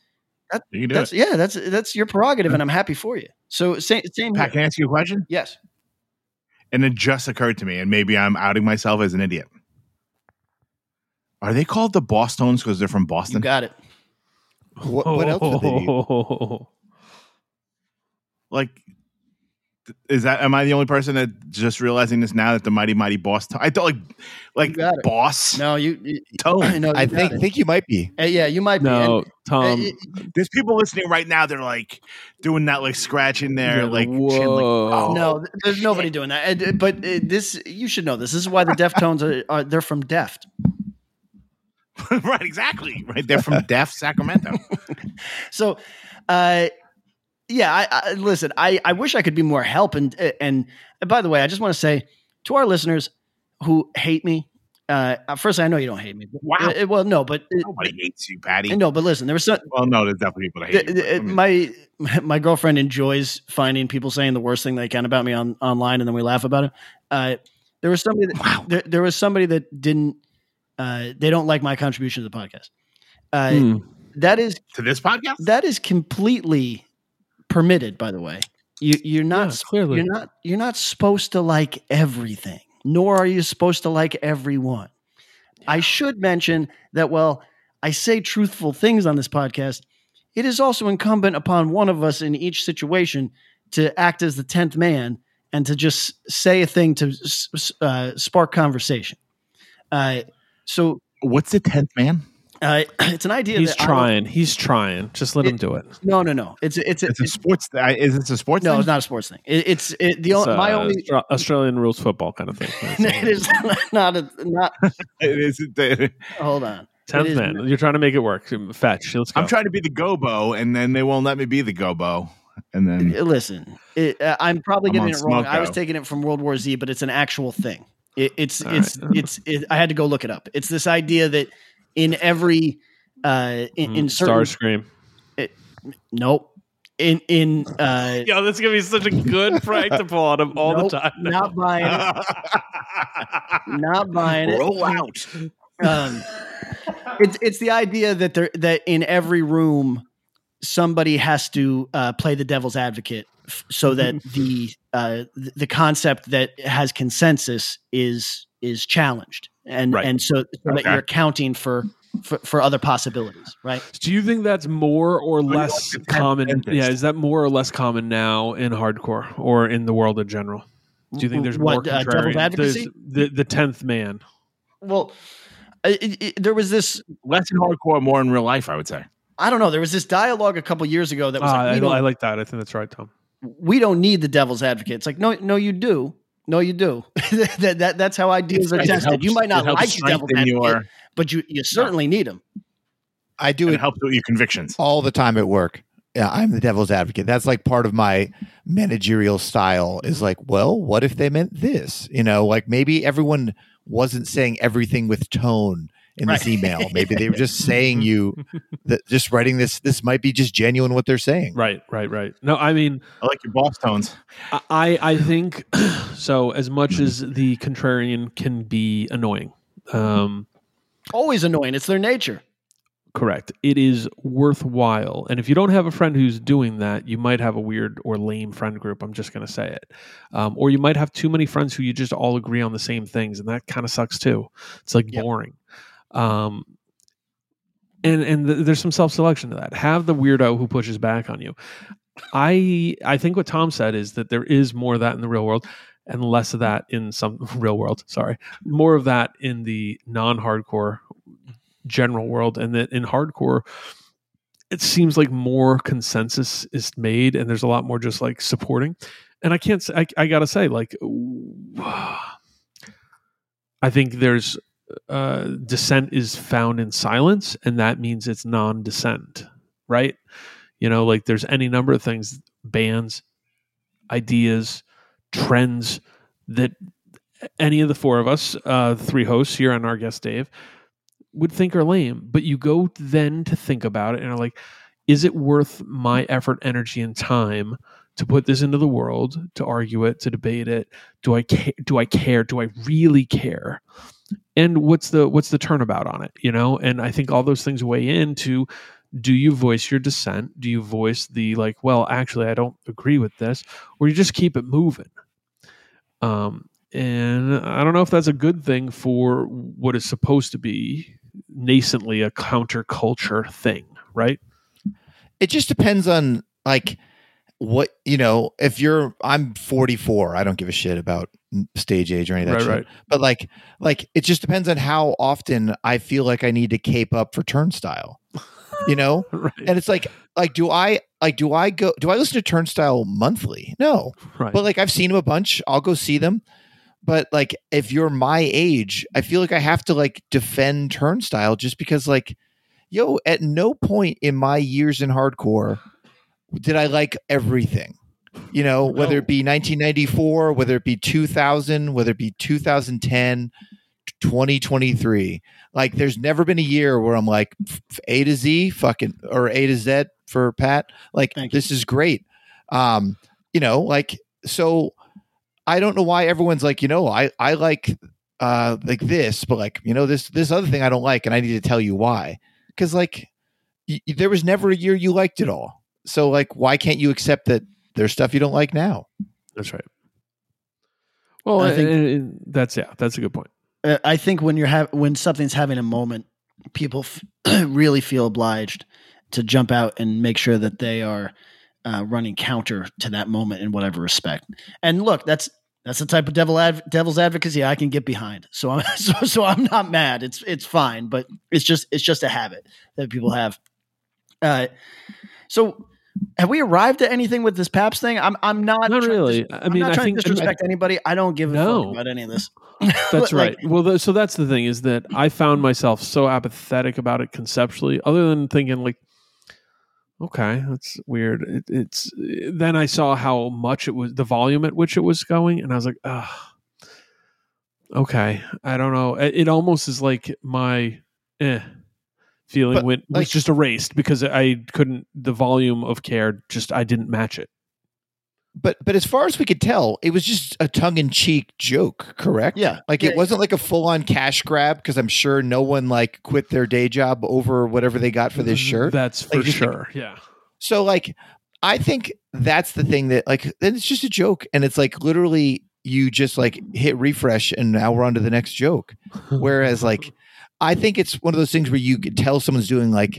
That's your prerogative, and I'm happy for you. So same. Pat, can I ask you a question? Yes. And it just occurred to me, and maybe I'm outing myself as an idiot. Are they called the Boss Tones because they're from Boston? You got it. What else would they do? Like, am I the only person that just realizing this now that the Mighty Mighty Boss Tones? I thought like Boss. No, you Tone. No, I think you might be. Yeah, you might be. No, Tom. There's people listening right now. They're like doing that, like scratching their like chin. Like, whoa. No, there's nobody doing that. But this, you should know this. This is why the Deftones are they're from Deft. Right, exactly. Right, they're from Deft, Sacramento. So, yeah. I listen. I wish I could be more help. And by the way, I just want to say to our listeners who hate me First, I know you don't hate me. But, Wow. well, no, but Nobody hates you, Patty. no, but listen, there was some. Well, no, there's definitely people that hate you. but, I mean, My girlfriend enjoys finding people saying the worst thing they can about me online, and then we laugh about it. There was somebody that there was somebody that didn't. They don't like my contribution to the podcast. That is to this podcast. that is completely permitted. By the way, you're not clearly. you're not supposed to like everything, nor are you supposed to like everyone. I should mention that while I say truthful things on this podcast, it is also incumbent upon one of us in each situation to act as the 10th man and to just say a thing to spark conversation. So what's the 10th man? It's an idea. He's trying. He's trying. Just let him do it. No. It's a sports. Is this a sports? No, thing? It's not a sports thing. It's my only Australian rules football kind of thing. It is not. It is. Hold on. 10th man. You're trying to make it work. Fetch. Let's go. I'm trying to be the gobo, and then they won't let me be the gobo. And then listen, I'm probably getting it wrong. Smoko. I was taking it from World War Z, but it's an actual thing. It's I had to go look it up. It's this idea that in every in certain Starscream. Nope. In Yo, this is gonna be such a good prank to pull on him all the time. Not buying it. Not buying it. Roll out. It's the idea that in every room somebody has to play the devil's advocate so that the concept that has consensus is challenged and so that you're accounting for other possibilities, right? Do you think that's more or less common? Yeah, is that more or less common now in hardcore or in the world in general? Do you think there's more contrarian? Devil's advocacy? The 10th man. Well, there was this less in hardcore, more in real life, I would say. I don't know. There was this dialogue a couple years ago that was like, I like that. I think that's right, Tom. We don't need the devil's advocate. It's like, no, you do. No, you do. That's how ideas are tested. You might not like the devil's advocate, but you certainly need him. I do it helps with your convictions all the time at work. Yeah, I'm the devil's advocate. That's like part of my managerial style is like, well, what if they meant this? Like maybe everyone wasn't saying everything with tone in this email. Maybe they were just saying that just writing this might be just genuine what they're saying. Right. No, I mean, I like your boss tones. I think so. As much as the contrarian can be annoying, always annoying. It's their nature. Correct. It is worthwhile. And if you don't have a friend who's doing that, you might have a weird or lame friend group. I'm just going to say it. Or you might have too many friends who you just all agree on the same things. And that kind of sucks too. It's like boring. And there's some self-selection to that. Have the weirdo who pushes back on you. I think what Tom said is that there is more of that in the real world and less of that in some real world. Sorry. More of that in the non-hardcore general world, and that in hardcore it seems like more consensus is made and there's a lot more just like supporting. And I can't say, I gotta say, like, I think there's dissent is found in silence, and that means it's non-dissent, right? Like there's any number of things, bands, ideas, trends that any of the four of us, three hosts here and our guest Dave, would think are lame, but you go then to think about it and are like, is it worth my effort, energy, and time to put this into the world, to argue it, to debate it? Do I care? Do I really care? And what's the turnabout on it? And I think all those things weigh into, do you voice your dissent? Do you voice the like, well, actually, I don't agree with this, or you just keep it moving? And I don't know if that's a good thing for what is supposed to be nascently a counterculture thing, right? It just depends on like what, if I'm 44, I don't give a shit about stage age or any of that shit. Right. But like it just depends on how often I feel like I need to cape up for Turnstile, Right. And it's like do I listen to Turnstile monthly? No. Right. But like I've seen them a bunch. I'll go see them. But like, if you're my age, I feel like I have to like defend Turnstile just because like, at no point in my years in hardcore did I like everything, whether it be 1994, whether it be 2000, whether it be 2010, 2023. Like, there's never been a year where I'm like A to Z fucking, or A to Z for Pat. Like, this is great. You know, like, so I don't know why everyone's like, you know, I like this, but like, you know, this other thing I don't like, and I need to tell you why. Because like, there was never a year you liked it all. So like, why can't you accept that there's stuff you don't like now? That's right. Well, I think that's a good point. I think when something's having a moment, people really feel obliged to jump out and make sure that they are running counter to that moment in whatever respect. And look, that's the type of devil's advocacy I can get behind. So I'm not mad. It's fine, but it's just a habit that people have. So have we arrived at anything with this Pabst thing? I'm not really. I mean, I'm not trying to disrespect anybody. I don't give a fuck about any of this. That's right. Well, so that's the thing, is that I found myself so apathetic about it conceptually, other than thinking like, okay, that's weird. It's then I saw how much it was, the volume at which it was going, and I was like, okay, I don't know. It almost is like my feeling was just erased because I couldn't. The volume of care I didn't match it. But as far as we could tell, it was just a tongue-in-cheek joke, correct? Yeah. Like, it wasn't like a full-on cash grab, because I'm sure no one like quit their day job over whatever they got for this shirt. That's for sure. Yeah. So like, I think that's the thing that like, then it's just a joke, and it's like literally you just like hit refresh and now we're on to the next joke. Whereas like, I think it's one of those things where you could tell someone's doing like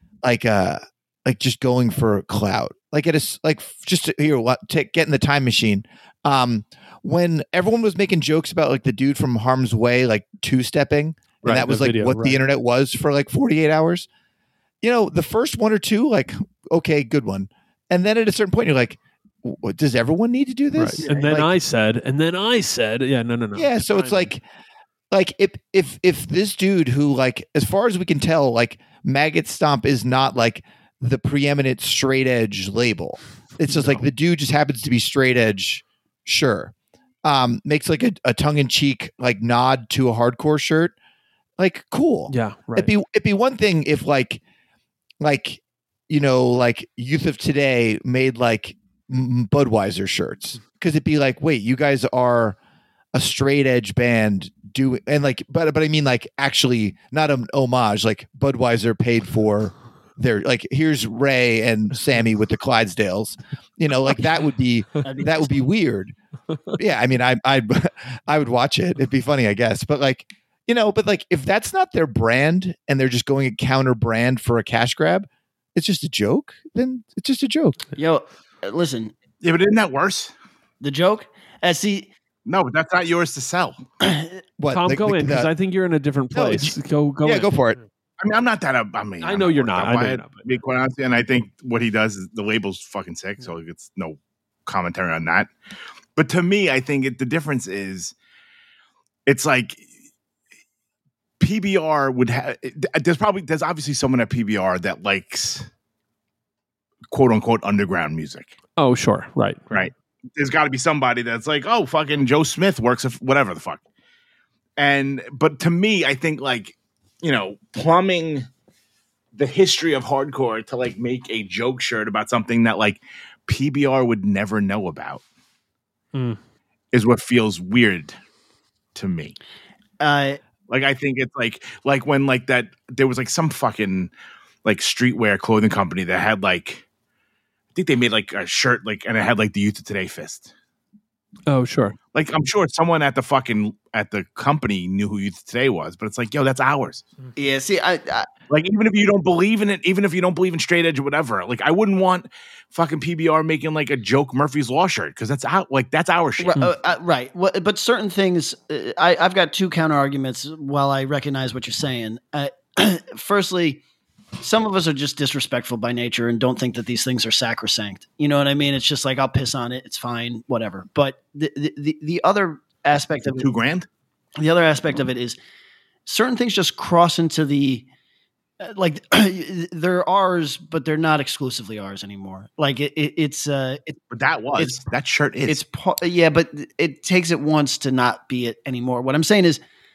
just going for clout. Like get in the time machine. When everyone was making jokes about like the dude from Harm's Way, like two-stepping, and that was like video, what the internet was for like 48 hours. You know, the first one or two, like, okay, good one. And then at a certain point, you're like, does everyone need to do this? Right. And then I said, yeah, no. Yeah. So it's like if this dude who, like, as far as we can tell, like, Maggot Stomp is not like the preeminent straight edge label. It's just like the dude just happens to be straight edge. Sure. Makes like a tongue in cheek, like, nod to a hardcore shirt. Like, cool. Yeah. Right. It'd be one thing if like, you know, like Youth of Today made like Budweiser shirts. Cause it'd be like, wait, you guys are a straight edge band doing, and like, but I mean, like, actually not an homage, like Budweiser paid for their, like, here's Ray and Sammy with the Clydesdales, you know, like that would be weird. Yeah. I mean, I would watch it. It'd be funny, I guess. But like, you know, but like, if that's not their brand and they're just going a counter brand for a cash grab, it's just a joke, then it's just a joke. Yo, listen. Yeah, but isn't that worse? The joke? No, but that's not yours to sell. What, Tom, go in, because I think you're in a different place. Go yeah, in. Go for it. I mean, I'm not that. I know you're not. Be quite honest, and I think what he does is the label's fucking sick, so it's no commentary on that. But to me, I think the difference is, it's like PBR would have. There's obviously someone at PBR that likes quote unquote underground music. Oh, sure, right. There's got to be somebody that's like, oh, fucking Joe Smith works at whatever the fuck. But to me, I think, like, you know, plumbing the history of hardcore to like make a joke shirt about something that like PBR would never know about is what feels weird to me. Like, I think it's like when like that there was like some fucking like streetwear clothing company that had like, I think they made like a shirt like, and it had like the Youth of Today fist. Oh, sure. Like, I'm sure someone at the company knew who Youth of Today was, but it's like, yo, that's ours. Yeah. See, I like, even if you don't believe in it, even if you don't believe in straight edge or whatever, like, I wouldn't want fucking PBR making like a joke Murphy's Law shirt, because that's our shit. Right. Well, but certain things, I've got two counter arguments while I recognize what you're saying. Firstly, some of us are just disrespectful by nature and don't think that these things are sacrosanct. You know what I mean? It's just like, I'll piss on it. It's fine, whatever. But the other aspect of it, $2,000. The other aspect of it is certain things just cross into the, like, they're ours, but they're not exclusively ours anymore. Like but that shirt is. Yeah, but it takes it once to not be it anymore. What I'm saying is,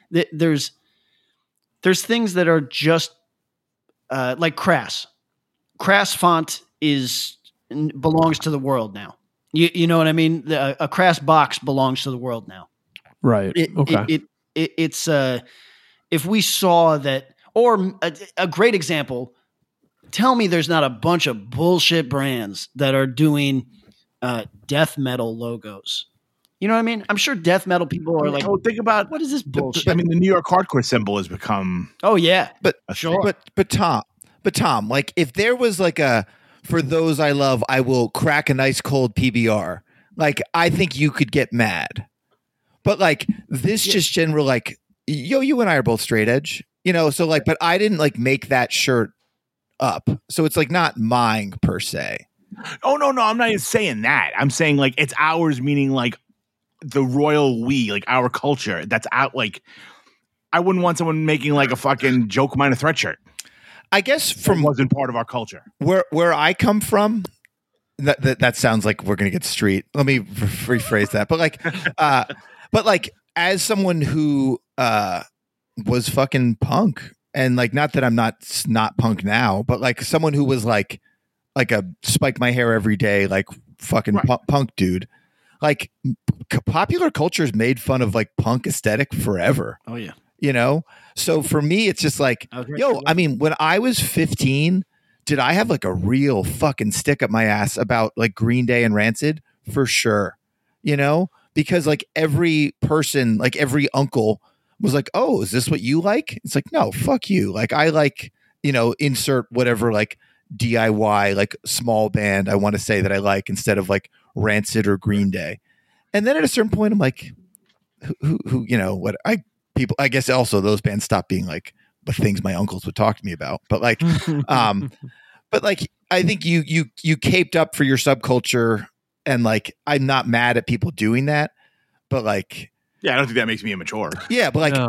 There's things that are just like Crass. Crass font belongs to the world now. You know what I mean? A Crass box belongs to the world now. Right. It's if we saw that, or a great example. Tell me there's not a bunch of bullshit brands that are doing death metal logos. You know what I mean? I'm sure death metal people are like, oh, think about what is this bullshit? I mean, the New York hardcore symbol has become. Oh yeah, but sure. But Tom, like if there was like for those I love, I will crack a nice cold PBR. Like I think you could get mad, but like this just general like, you and I are both straight edge, you know. So like, but I didn't like make that shirt up, so it's like not mine per se. Oh no, I'm not even saying that. I'm saying like it's ours, meaning like the royal we, like our culture. That's out. Like I wouldn't want someone making like a fucking Joke Minor Threat shirt. I guess from wasn't part of our culture. Where I come from, that sounds like we're gonna get street. Let me rephrase that. But like as someone who was fucking punk. And like, not that I'm not punk now, but like someone who was like a spike my hair every day, like fucking punk dude. Like popular culture's made fun of like punk aesthetic forever. Oh yeah. You know? So for me, it's just like, I mean, when I was 15, did I have like a real fucking stick up my ass about like Green Day and Rancid? For sure. You know? Because like every person, like every uncle was like, oh, is this what you like? It's like, no, fuck you. Like I like, you know, insert whatever like DIY, like small band I want to say that I like instead of like Rancid or Green Day. And then at a certain point, I'm like, who you know, what I guess also those bands stopped being like the things my uncles would talk to me about. But like, but like, I think you caped up for your subculture, and like, I'm not mad at people doing that, but like, yeah, I don't think that makes me immature. Yeah, but like No.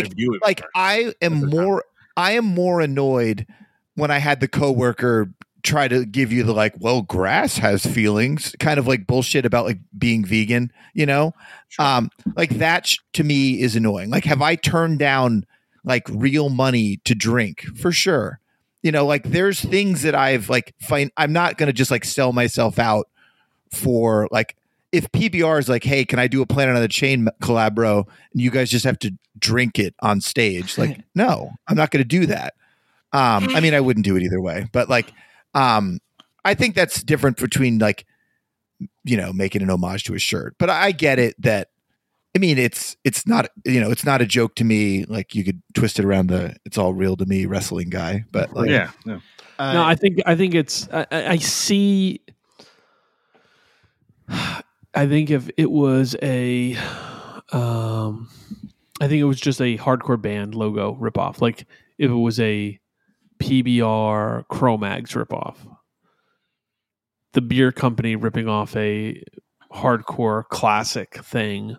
I am more annoyed when I had the coworker try to give you the like, well, grass has feelings, kind of like bullshit about like being vegan, you know? Like that to me is annoying. Like, have I turned down like real money to drink? For sure. You know, like there's things that I've like I'm not going to just like sell myself out for like, if PBR is like, hey, can I do a Planet on the Chain collab, bro? And you guys just have to drink it on stage. Like, no, I'm not going to do that. I mean, I wouldn't do it either way, but like, I think that's different between like, you know, making an homage to a shirt, but I get it that, I mean, it's not, you know, it's not a joke to me. Like you could twist it around it's all real to me wrestling guy, but like, yeah. No, I think it's, I see, I think if it was I think it was just a hardcore band logo ripoff. Like if it was a PBR Cro-Mags ripoff, the beer company ripping off a hardcore classic thing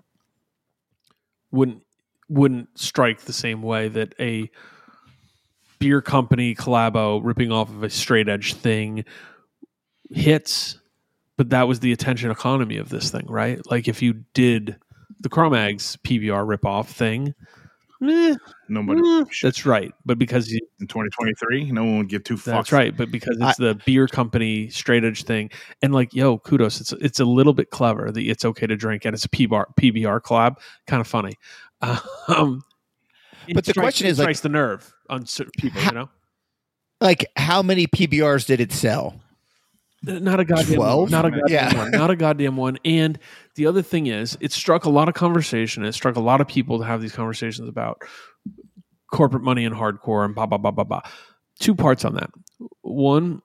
wouldn't strike the same way that a beer company collabo ripping off of a straight edge thing hits. But that was the attention economy of this thing, right? Like if you did the Cro-Mags PBR ripoff thing, nobody. That's right. But because in 2023, no one would give two fucks. That's right. But because it's the beer company straight edge thing, and like, yo, kudos. It's a little bit clever that it's okay to drink, and it's a PBR collab. Kind of funny. But the question is, strikes the nerve on certain people. You know, like how many PBRs did it sell? Not a goddamn 12? one. Not a goddamn one. Not a goddamn one. And the other thing is, it struck a lot of conversation. It struck a lot of people to have these conversations about corporate money and hardcore and blah, blah, blah, blah, blah. Two parts on that. One,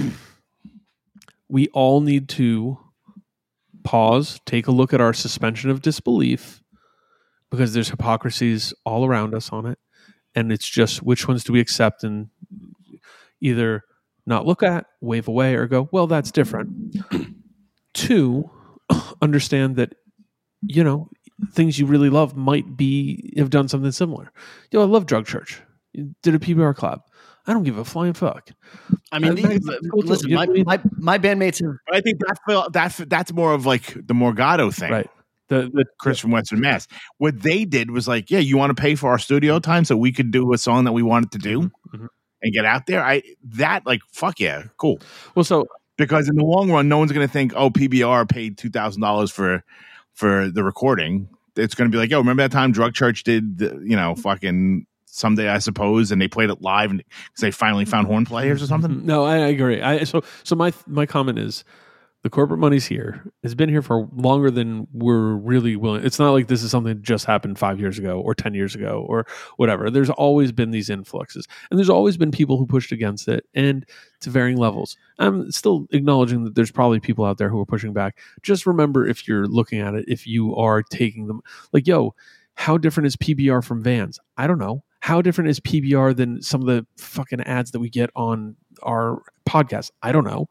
we all need to pause, take a look at our suspension of disbelief, because there's hypocrisies all around us on it. And it's just, which ones do we accept and either not look at, wave away, or go, well, that's different. Two, understand that, you know, things you really love might have done something similar. Yo, I love Drug Church. Did a PBR collab. I don't give a flying fuck. I mean, listen, my bandmates have. I think that's more of like the Morgado thing, right? The Chris from Western Mass. What they did was like, yeah, you want to pay for our studio time so we could do a song that we wanted to do and get out there. Fuck yeah, cool. Well, so because in the long run, no one's going to think, oh, PBR paid $2,000 for the recording. It's going to be like, yo, remember that time Drug Church did fucking Someday I Suppose, and they played it live because they finally found horn players or something. No, I agree. So my comment is, the corporate money's here. It's been here for longer than we're really willing. It's not like this is something that just happened 5 years ago or 10 years ago or whatever. There's always been these influxes, and there's always been people who pushed against it, and to varying levels. I'm still acknowledging that there's probably people out there who are pushing back. Just remember, if you're looking at it, if you are taking them, like, yo, how different is PBR from Vans? I don't know. How different is PBR than some of the fucking ads that we get on our podcast? I don't know.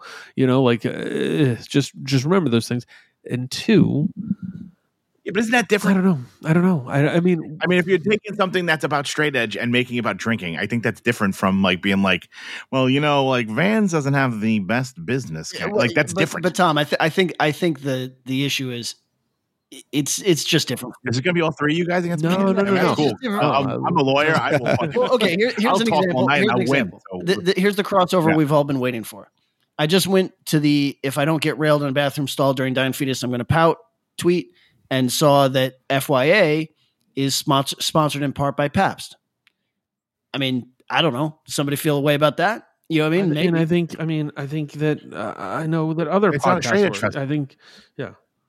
Just remember those things. And two, yeah, but isn't that different? I don't know. I mean, if you're taking something that's about straight edge and making it about drinking, I think that's different from like being like, well, like Vans doesn't have the best business. That's different. But Tom, I think the issue is it's just different. Is it going to be all three of you guys against me? No. Cool. I'm a lawyer. I will. Well, okay. Here's an example. Here's the crossover we've all been waiting for. I just went to the "if I don't get railed in a bathroom stall during Dying Fetus, I'm going to pout" tweet, and saw that FYA is sponsored in part by Pabst. I mean, I don't know. Does somebody feel a way about that? You know what I mean? And I think that I know that other podcasts. I think, yeah.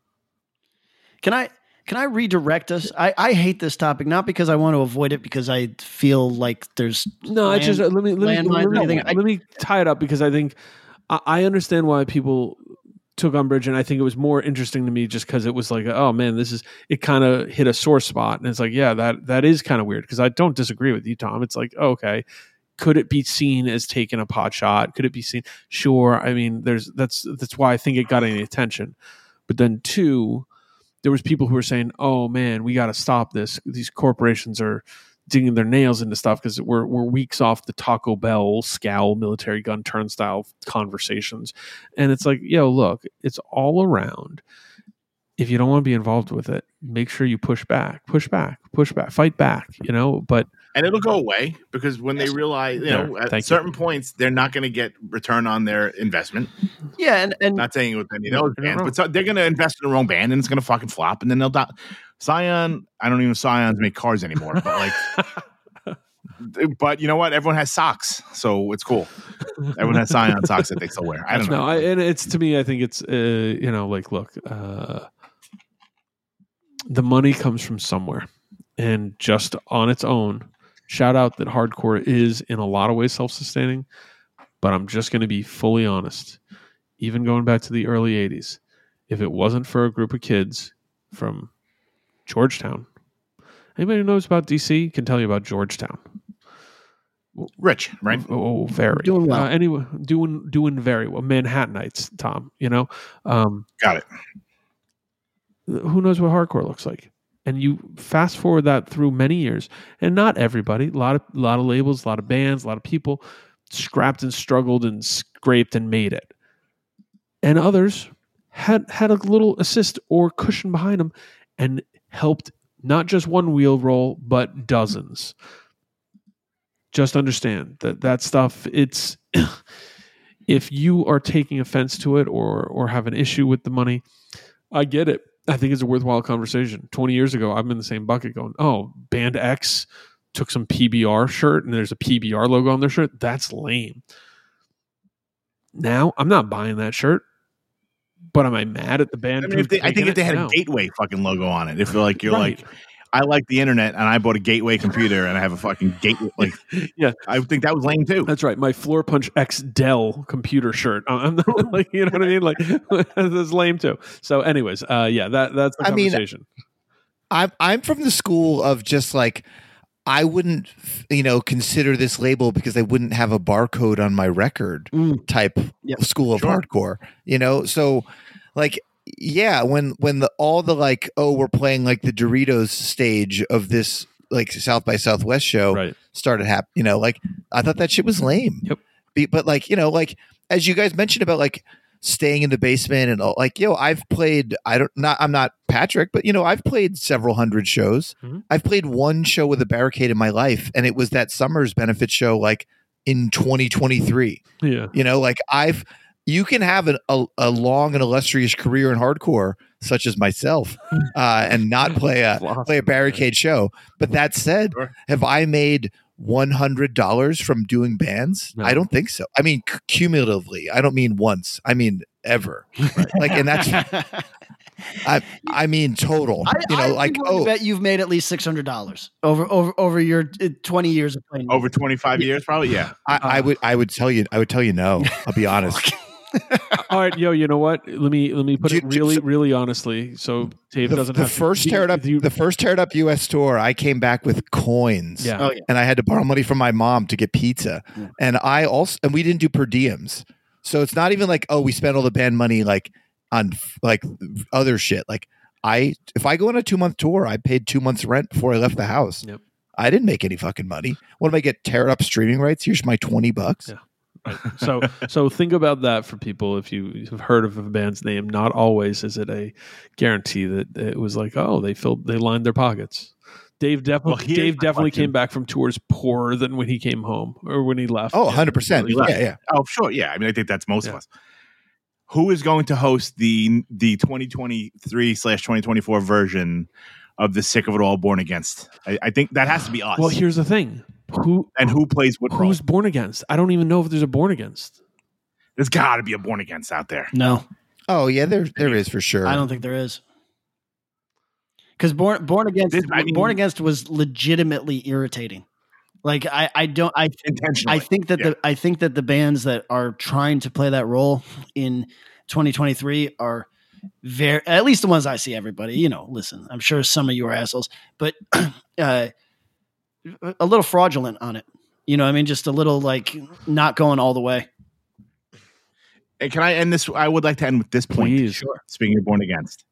Can I redirect us? I hate this topic, not because I want to avoid it, because I feel like there's let me tie it up, because I think I understand why people took umbrage, and I think it was more interesting to me just because it was like, oh man, it kind of hit a sore spot, and it's like, yeah, that is kind of weird, because I don't disagree with you, Tom. It's like, okay, could it be seen as taking a pot shot? Could it be seen? Sure. I mean, that's why I think it got any attention. But then two, there was people who were saying, oh man, we got to stop this. These corporations are digging their nails into stuff because we're weeks off the Taco Bell scowl military gun turnstile conversations. And it's like, yo, look, it's all around. If you don't want to be involved with it, make sure you push back, fight back, but. And it'll go away, because when they realize, at certain points, they're not going to get return on their investment. Yeah, and not saying it with any of those bands, but they're going to invest in their own band, and it's going to fucking flop, and then they'll die. Scion, I don't even know Scions make cars anymore, but but you know what? Everyone has socks, so it's cool. Everyone has Scion socks that they still wear. I don't know. And it's, to me, I think it's look, the money comes from somewhere, and just on its own. Shout out that hardcore is in a lot of ways self-sustaining, but I'm just going to be fully honest. Even going back to the early 80s, if it wasn't for a group of kids from Georgetown, anybody who knows about DC can tell you about Georgetown. Rich, right? Oh, very. Doing well. Anyway, doing very well. Manhattanites, Tom, Got it. Who knows what hardcore looks like? And you fast forward that through many years, and not everybody, a lot of labels, a lot of bands, a lot of people scrapped and struggled and scraped and made it. And others had a little assist or cushion behind them and helped not just one wheel roll, but dozens. Just understand that stuff, it's if you are taking offense to it or have an issue with the money, I get it. I think it's a worthwhile conversation. 20 years ago, I'm in the same bucket going, oh, Band X took some PBR shirt and there's a PBR logo on their shirt. That's lame. Now, I'm not buying that shirt, but am I mad at the band? I think if they had a Gateway fucking logo on it, if you're right. Like, I like the internet and I bought a Gateway computer and I have a fucking Gateway. Yeah, I think that was lame too. That's right. My Floor Punch X Dell computer shirt. I'm not, like, you know what I mean? Like, that's lame too. So, anyways, that's the conversation. I'm from the school of just like, I wouldn't, consider this label because they wouldn't have a barcode on my record type school of hardcore, So, like, yeah, when all the like, oh, we're playing like the Doritos stage of this like South by Southwest show started happening, like I thought that shit was lame. Yep. But like, like as you guys mentioned about like staying in the basement and like, I've played, I'm not Patrick, but I've played several hundred shows. Mm-hmm. I've played one show with a barricade in my life, and it was that summer's benefit show, like in 2023. Yeah. Like you can have a long and illustrious career in hardcore, such as myself, and not play a barricade show. But that said, have I made $100 from doing bands? No. I don't think so. I mean, cumulatively. I don't mean once. I mean ever. Like, and that's. I mean total. I bet you've made at least $600 over your 20 years of playing. Over 25 years, probably. Yeah. I would tell you no. I'll be honest. All right, you know what? Let me put it really honestly. So Dave doesn't have the first teared up US tour. I came back with coins, and I had to borrow money from my mom to get pizza. Yeah. And we didn't do per diems, so it's not even like we spent all the band money like on like other shit. Like if I go on a 2-month tour, I paid 2 months rent before I left the house. Yep. I didn't make any fucking money. What am I get teared up streaming rights? Here's my $20. Yeah. Right. So think about that for people. If you have heard of a band's name, not always is it a guarantee that it was like, they lined their pockets. Dave definitely came back from tours poorer than when he came home or when he left. 100%. Yeah. Oh, sure. Yeah. I mean, I think that's most of us. Who is going to host the 2023/2024 version of the Sick of It All Born Against? I think that has to be us. Well, here's the thing. Who plays what role? Who's Born Against? I don't even know if there's a Born Against. There's got to be a Born Against out there. No. Oh yeah, there is for sure. I don't think there is. Because Born Against was legitimately irritating. Like I think that the bands that are trying to play that role in 2023 are very, at least the ones I see. Everybody, listen, I'm sure some of you are assholes, but a little fraudulent on it. I mean, just a little like not going all the way. And can I end this? I would like to end with this point. Please. Sure. Speaking of Born Against.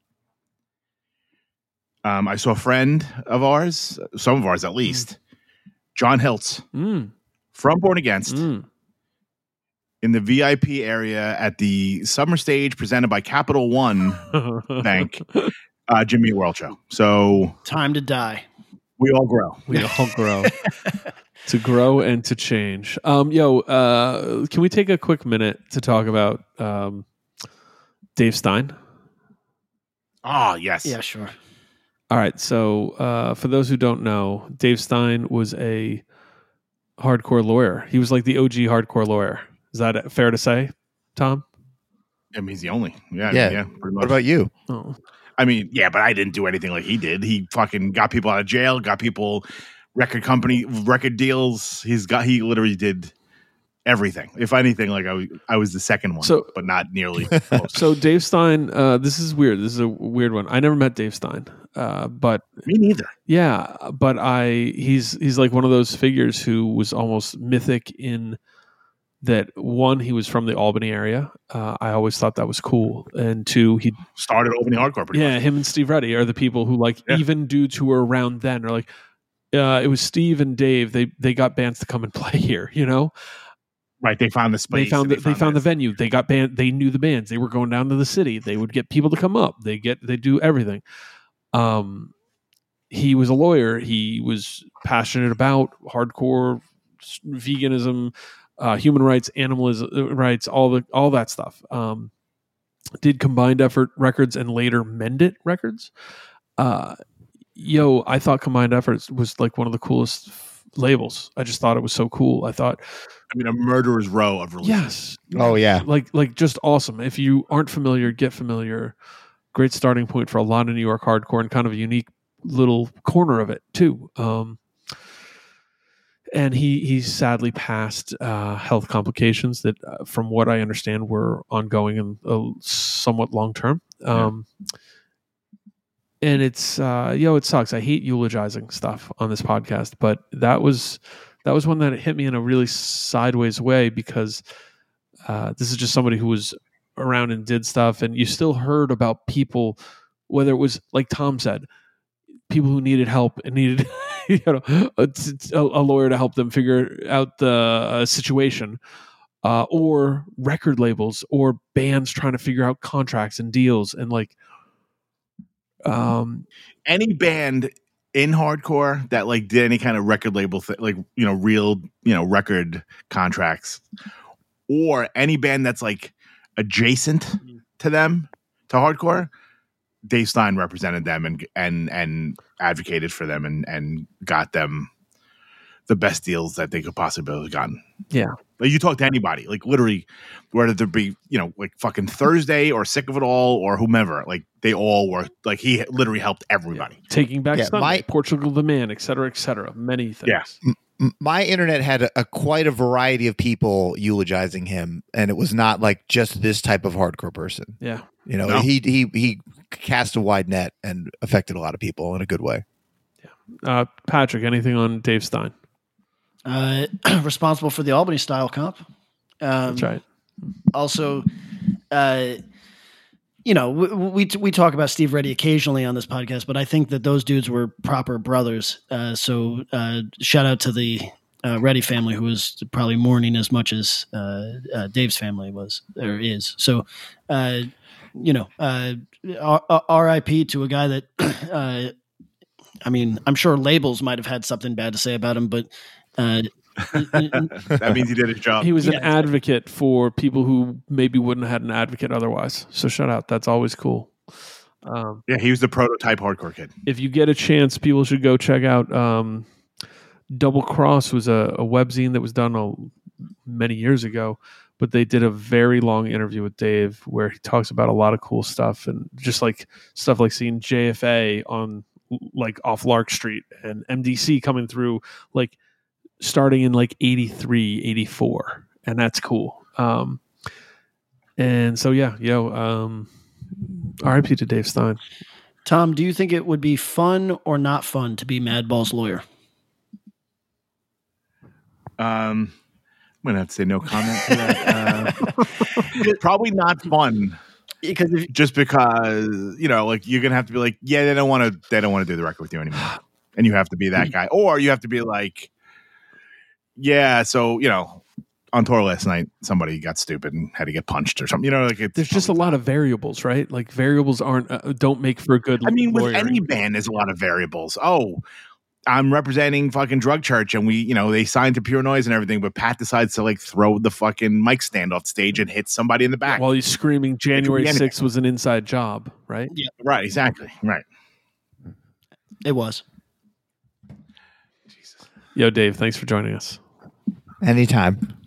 I saw a friend of ours, some of ours at least, John Hiltz from Born Against in the VIP area at the summer stage presented by Capital One Bank, Jimmy World Show. So time to die. We all grow. We all grow. To grow and to change. Can we take a quick minute to talk about Dave Stein? Oh, yes. Yeah, sure. All right. So for those who don't know, Dave Stein was a hardcore lawyer. He was like the OG hardcore lawyer. Is that fair to say, Tom? I mean, he's the only. Yeah. Pretty much. What about you? Oh. I mean, yeah, but I didn't do anything like he did. He fucking got people out of jail, got people record deals. He literally did everything. If anything, like I was the second one, but not nearly close. So Dave Stein, this is weird. This is a weird one. I never met Dave Stein, but me neither. Yeah, but he's like one of those figures who was almost mythic in that. One, he was from the Albany area. I always thought that was cool. And two, he started Albany hardcore. Pretty much. Him and Steve Reddy are the people who even dudes who were around then are like, it was Steve and Dave. They got bands to come and play here. Right, they found the space. They found the venue. They got band. They knew the bands. They were going down to the city. They would get people to come up. They do everything. He was a lawyer. He was passionate about hardcore veganism, human rights, animalism rights, all that stuff. Did Combined Effort Records and later Mend It Records. I thought Combined Efforts was like one of the coolest labels. I just thought it was so cool. A murderer's row of releases. Yes. Oh yeah. Like just awesome. If you aren't familiar, get familiar. Great starting point for a lot of New York hardcore and kind of a unique little corner of it too. And he sadly passed health complications that, from what I understand, were ongoing and somewhat long term. And it's it sucks. I hate eulogizing stuff on this podcast, but that was one that hit me in a really sideways way because this is just somebody who was around and did stuff, and you still heard about people, whether it was like Tom said, people who needed help and needed a lawyer to help them figure out the situation, or record labels or bands trying to figure out contracts and deals and like any band in hardcore that like did any kind of record label thing, like real record contracts, or any band that's like adjacent to them, to hardcore, Dave Stein represented them and advocated for them and got them the best deals that they could possibly have gotten. Yeah. Like you talk to anybody, like literally, whether there be, like fucking Thursday or Sick of It All or whomever, like they all were, like he literally helped everybody. Yeah. Taking Back Sunday, Portugal the Man, et cetera, many things. Yeah. My internet had quite a variety of people eulogizing him, and it was not like just this type of hardcore person. Yeah. No. He cast a wide net and affected a lot of people in a good way. Yeah. Patrick, anything on Dave Stein? Responsible for the Albany style comp. That's right. Also, we talk about Steve Reddy occasionally on this podcast, but I think that those dudes were proper brothers. So shout out to the Reddy family, who was probably mourning as much as Dave's family was or is. So, R.I.P. to a guy that, I'm sure labels might have had something bad to say about him, but that means he did his job. He was an advocate for people who maybe wouldn't have had an advocate otherwise. So shout out. That's always cool. He was the prototype hardcore kid. If you get a chance, people should go check out Double Cross was a webzine that was done many years ago, but they did a very long interview with Dave where he talks about a lot of cool stuff and just like stuff like seeing JFA on like off Lark Street and MDC coming through like starting in like 83, 84. And that's cool. And so, RIP to Dave Stein. Tom, do you think it would be fun or not fun to be Madball's lawyer? I'm going to have to say no comment to that. Probably not fun. Because just because like you're gonna have to be like, yeah, they don't want to do the record with you anymore, and you have to be that guy, or you have to be like, yeah, so on tour last night somebody got stupid and had to get punched or something. There's just a lot of variables, right? Like variables don't make for a good. With any band, there's a lot of variables. Oh, I'm representing fucking Drug Church, and we, they signed to Pure Noise and everything, but Pat decides to like throw the fucking mic stand off stage and hit somebody in the back while he's screaming January 6th was an inside job, right? Yeah, right, exactly, right. It was. Jesus. Yo, Dave, thanks for joining us. Anytime.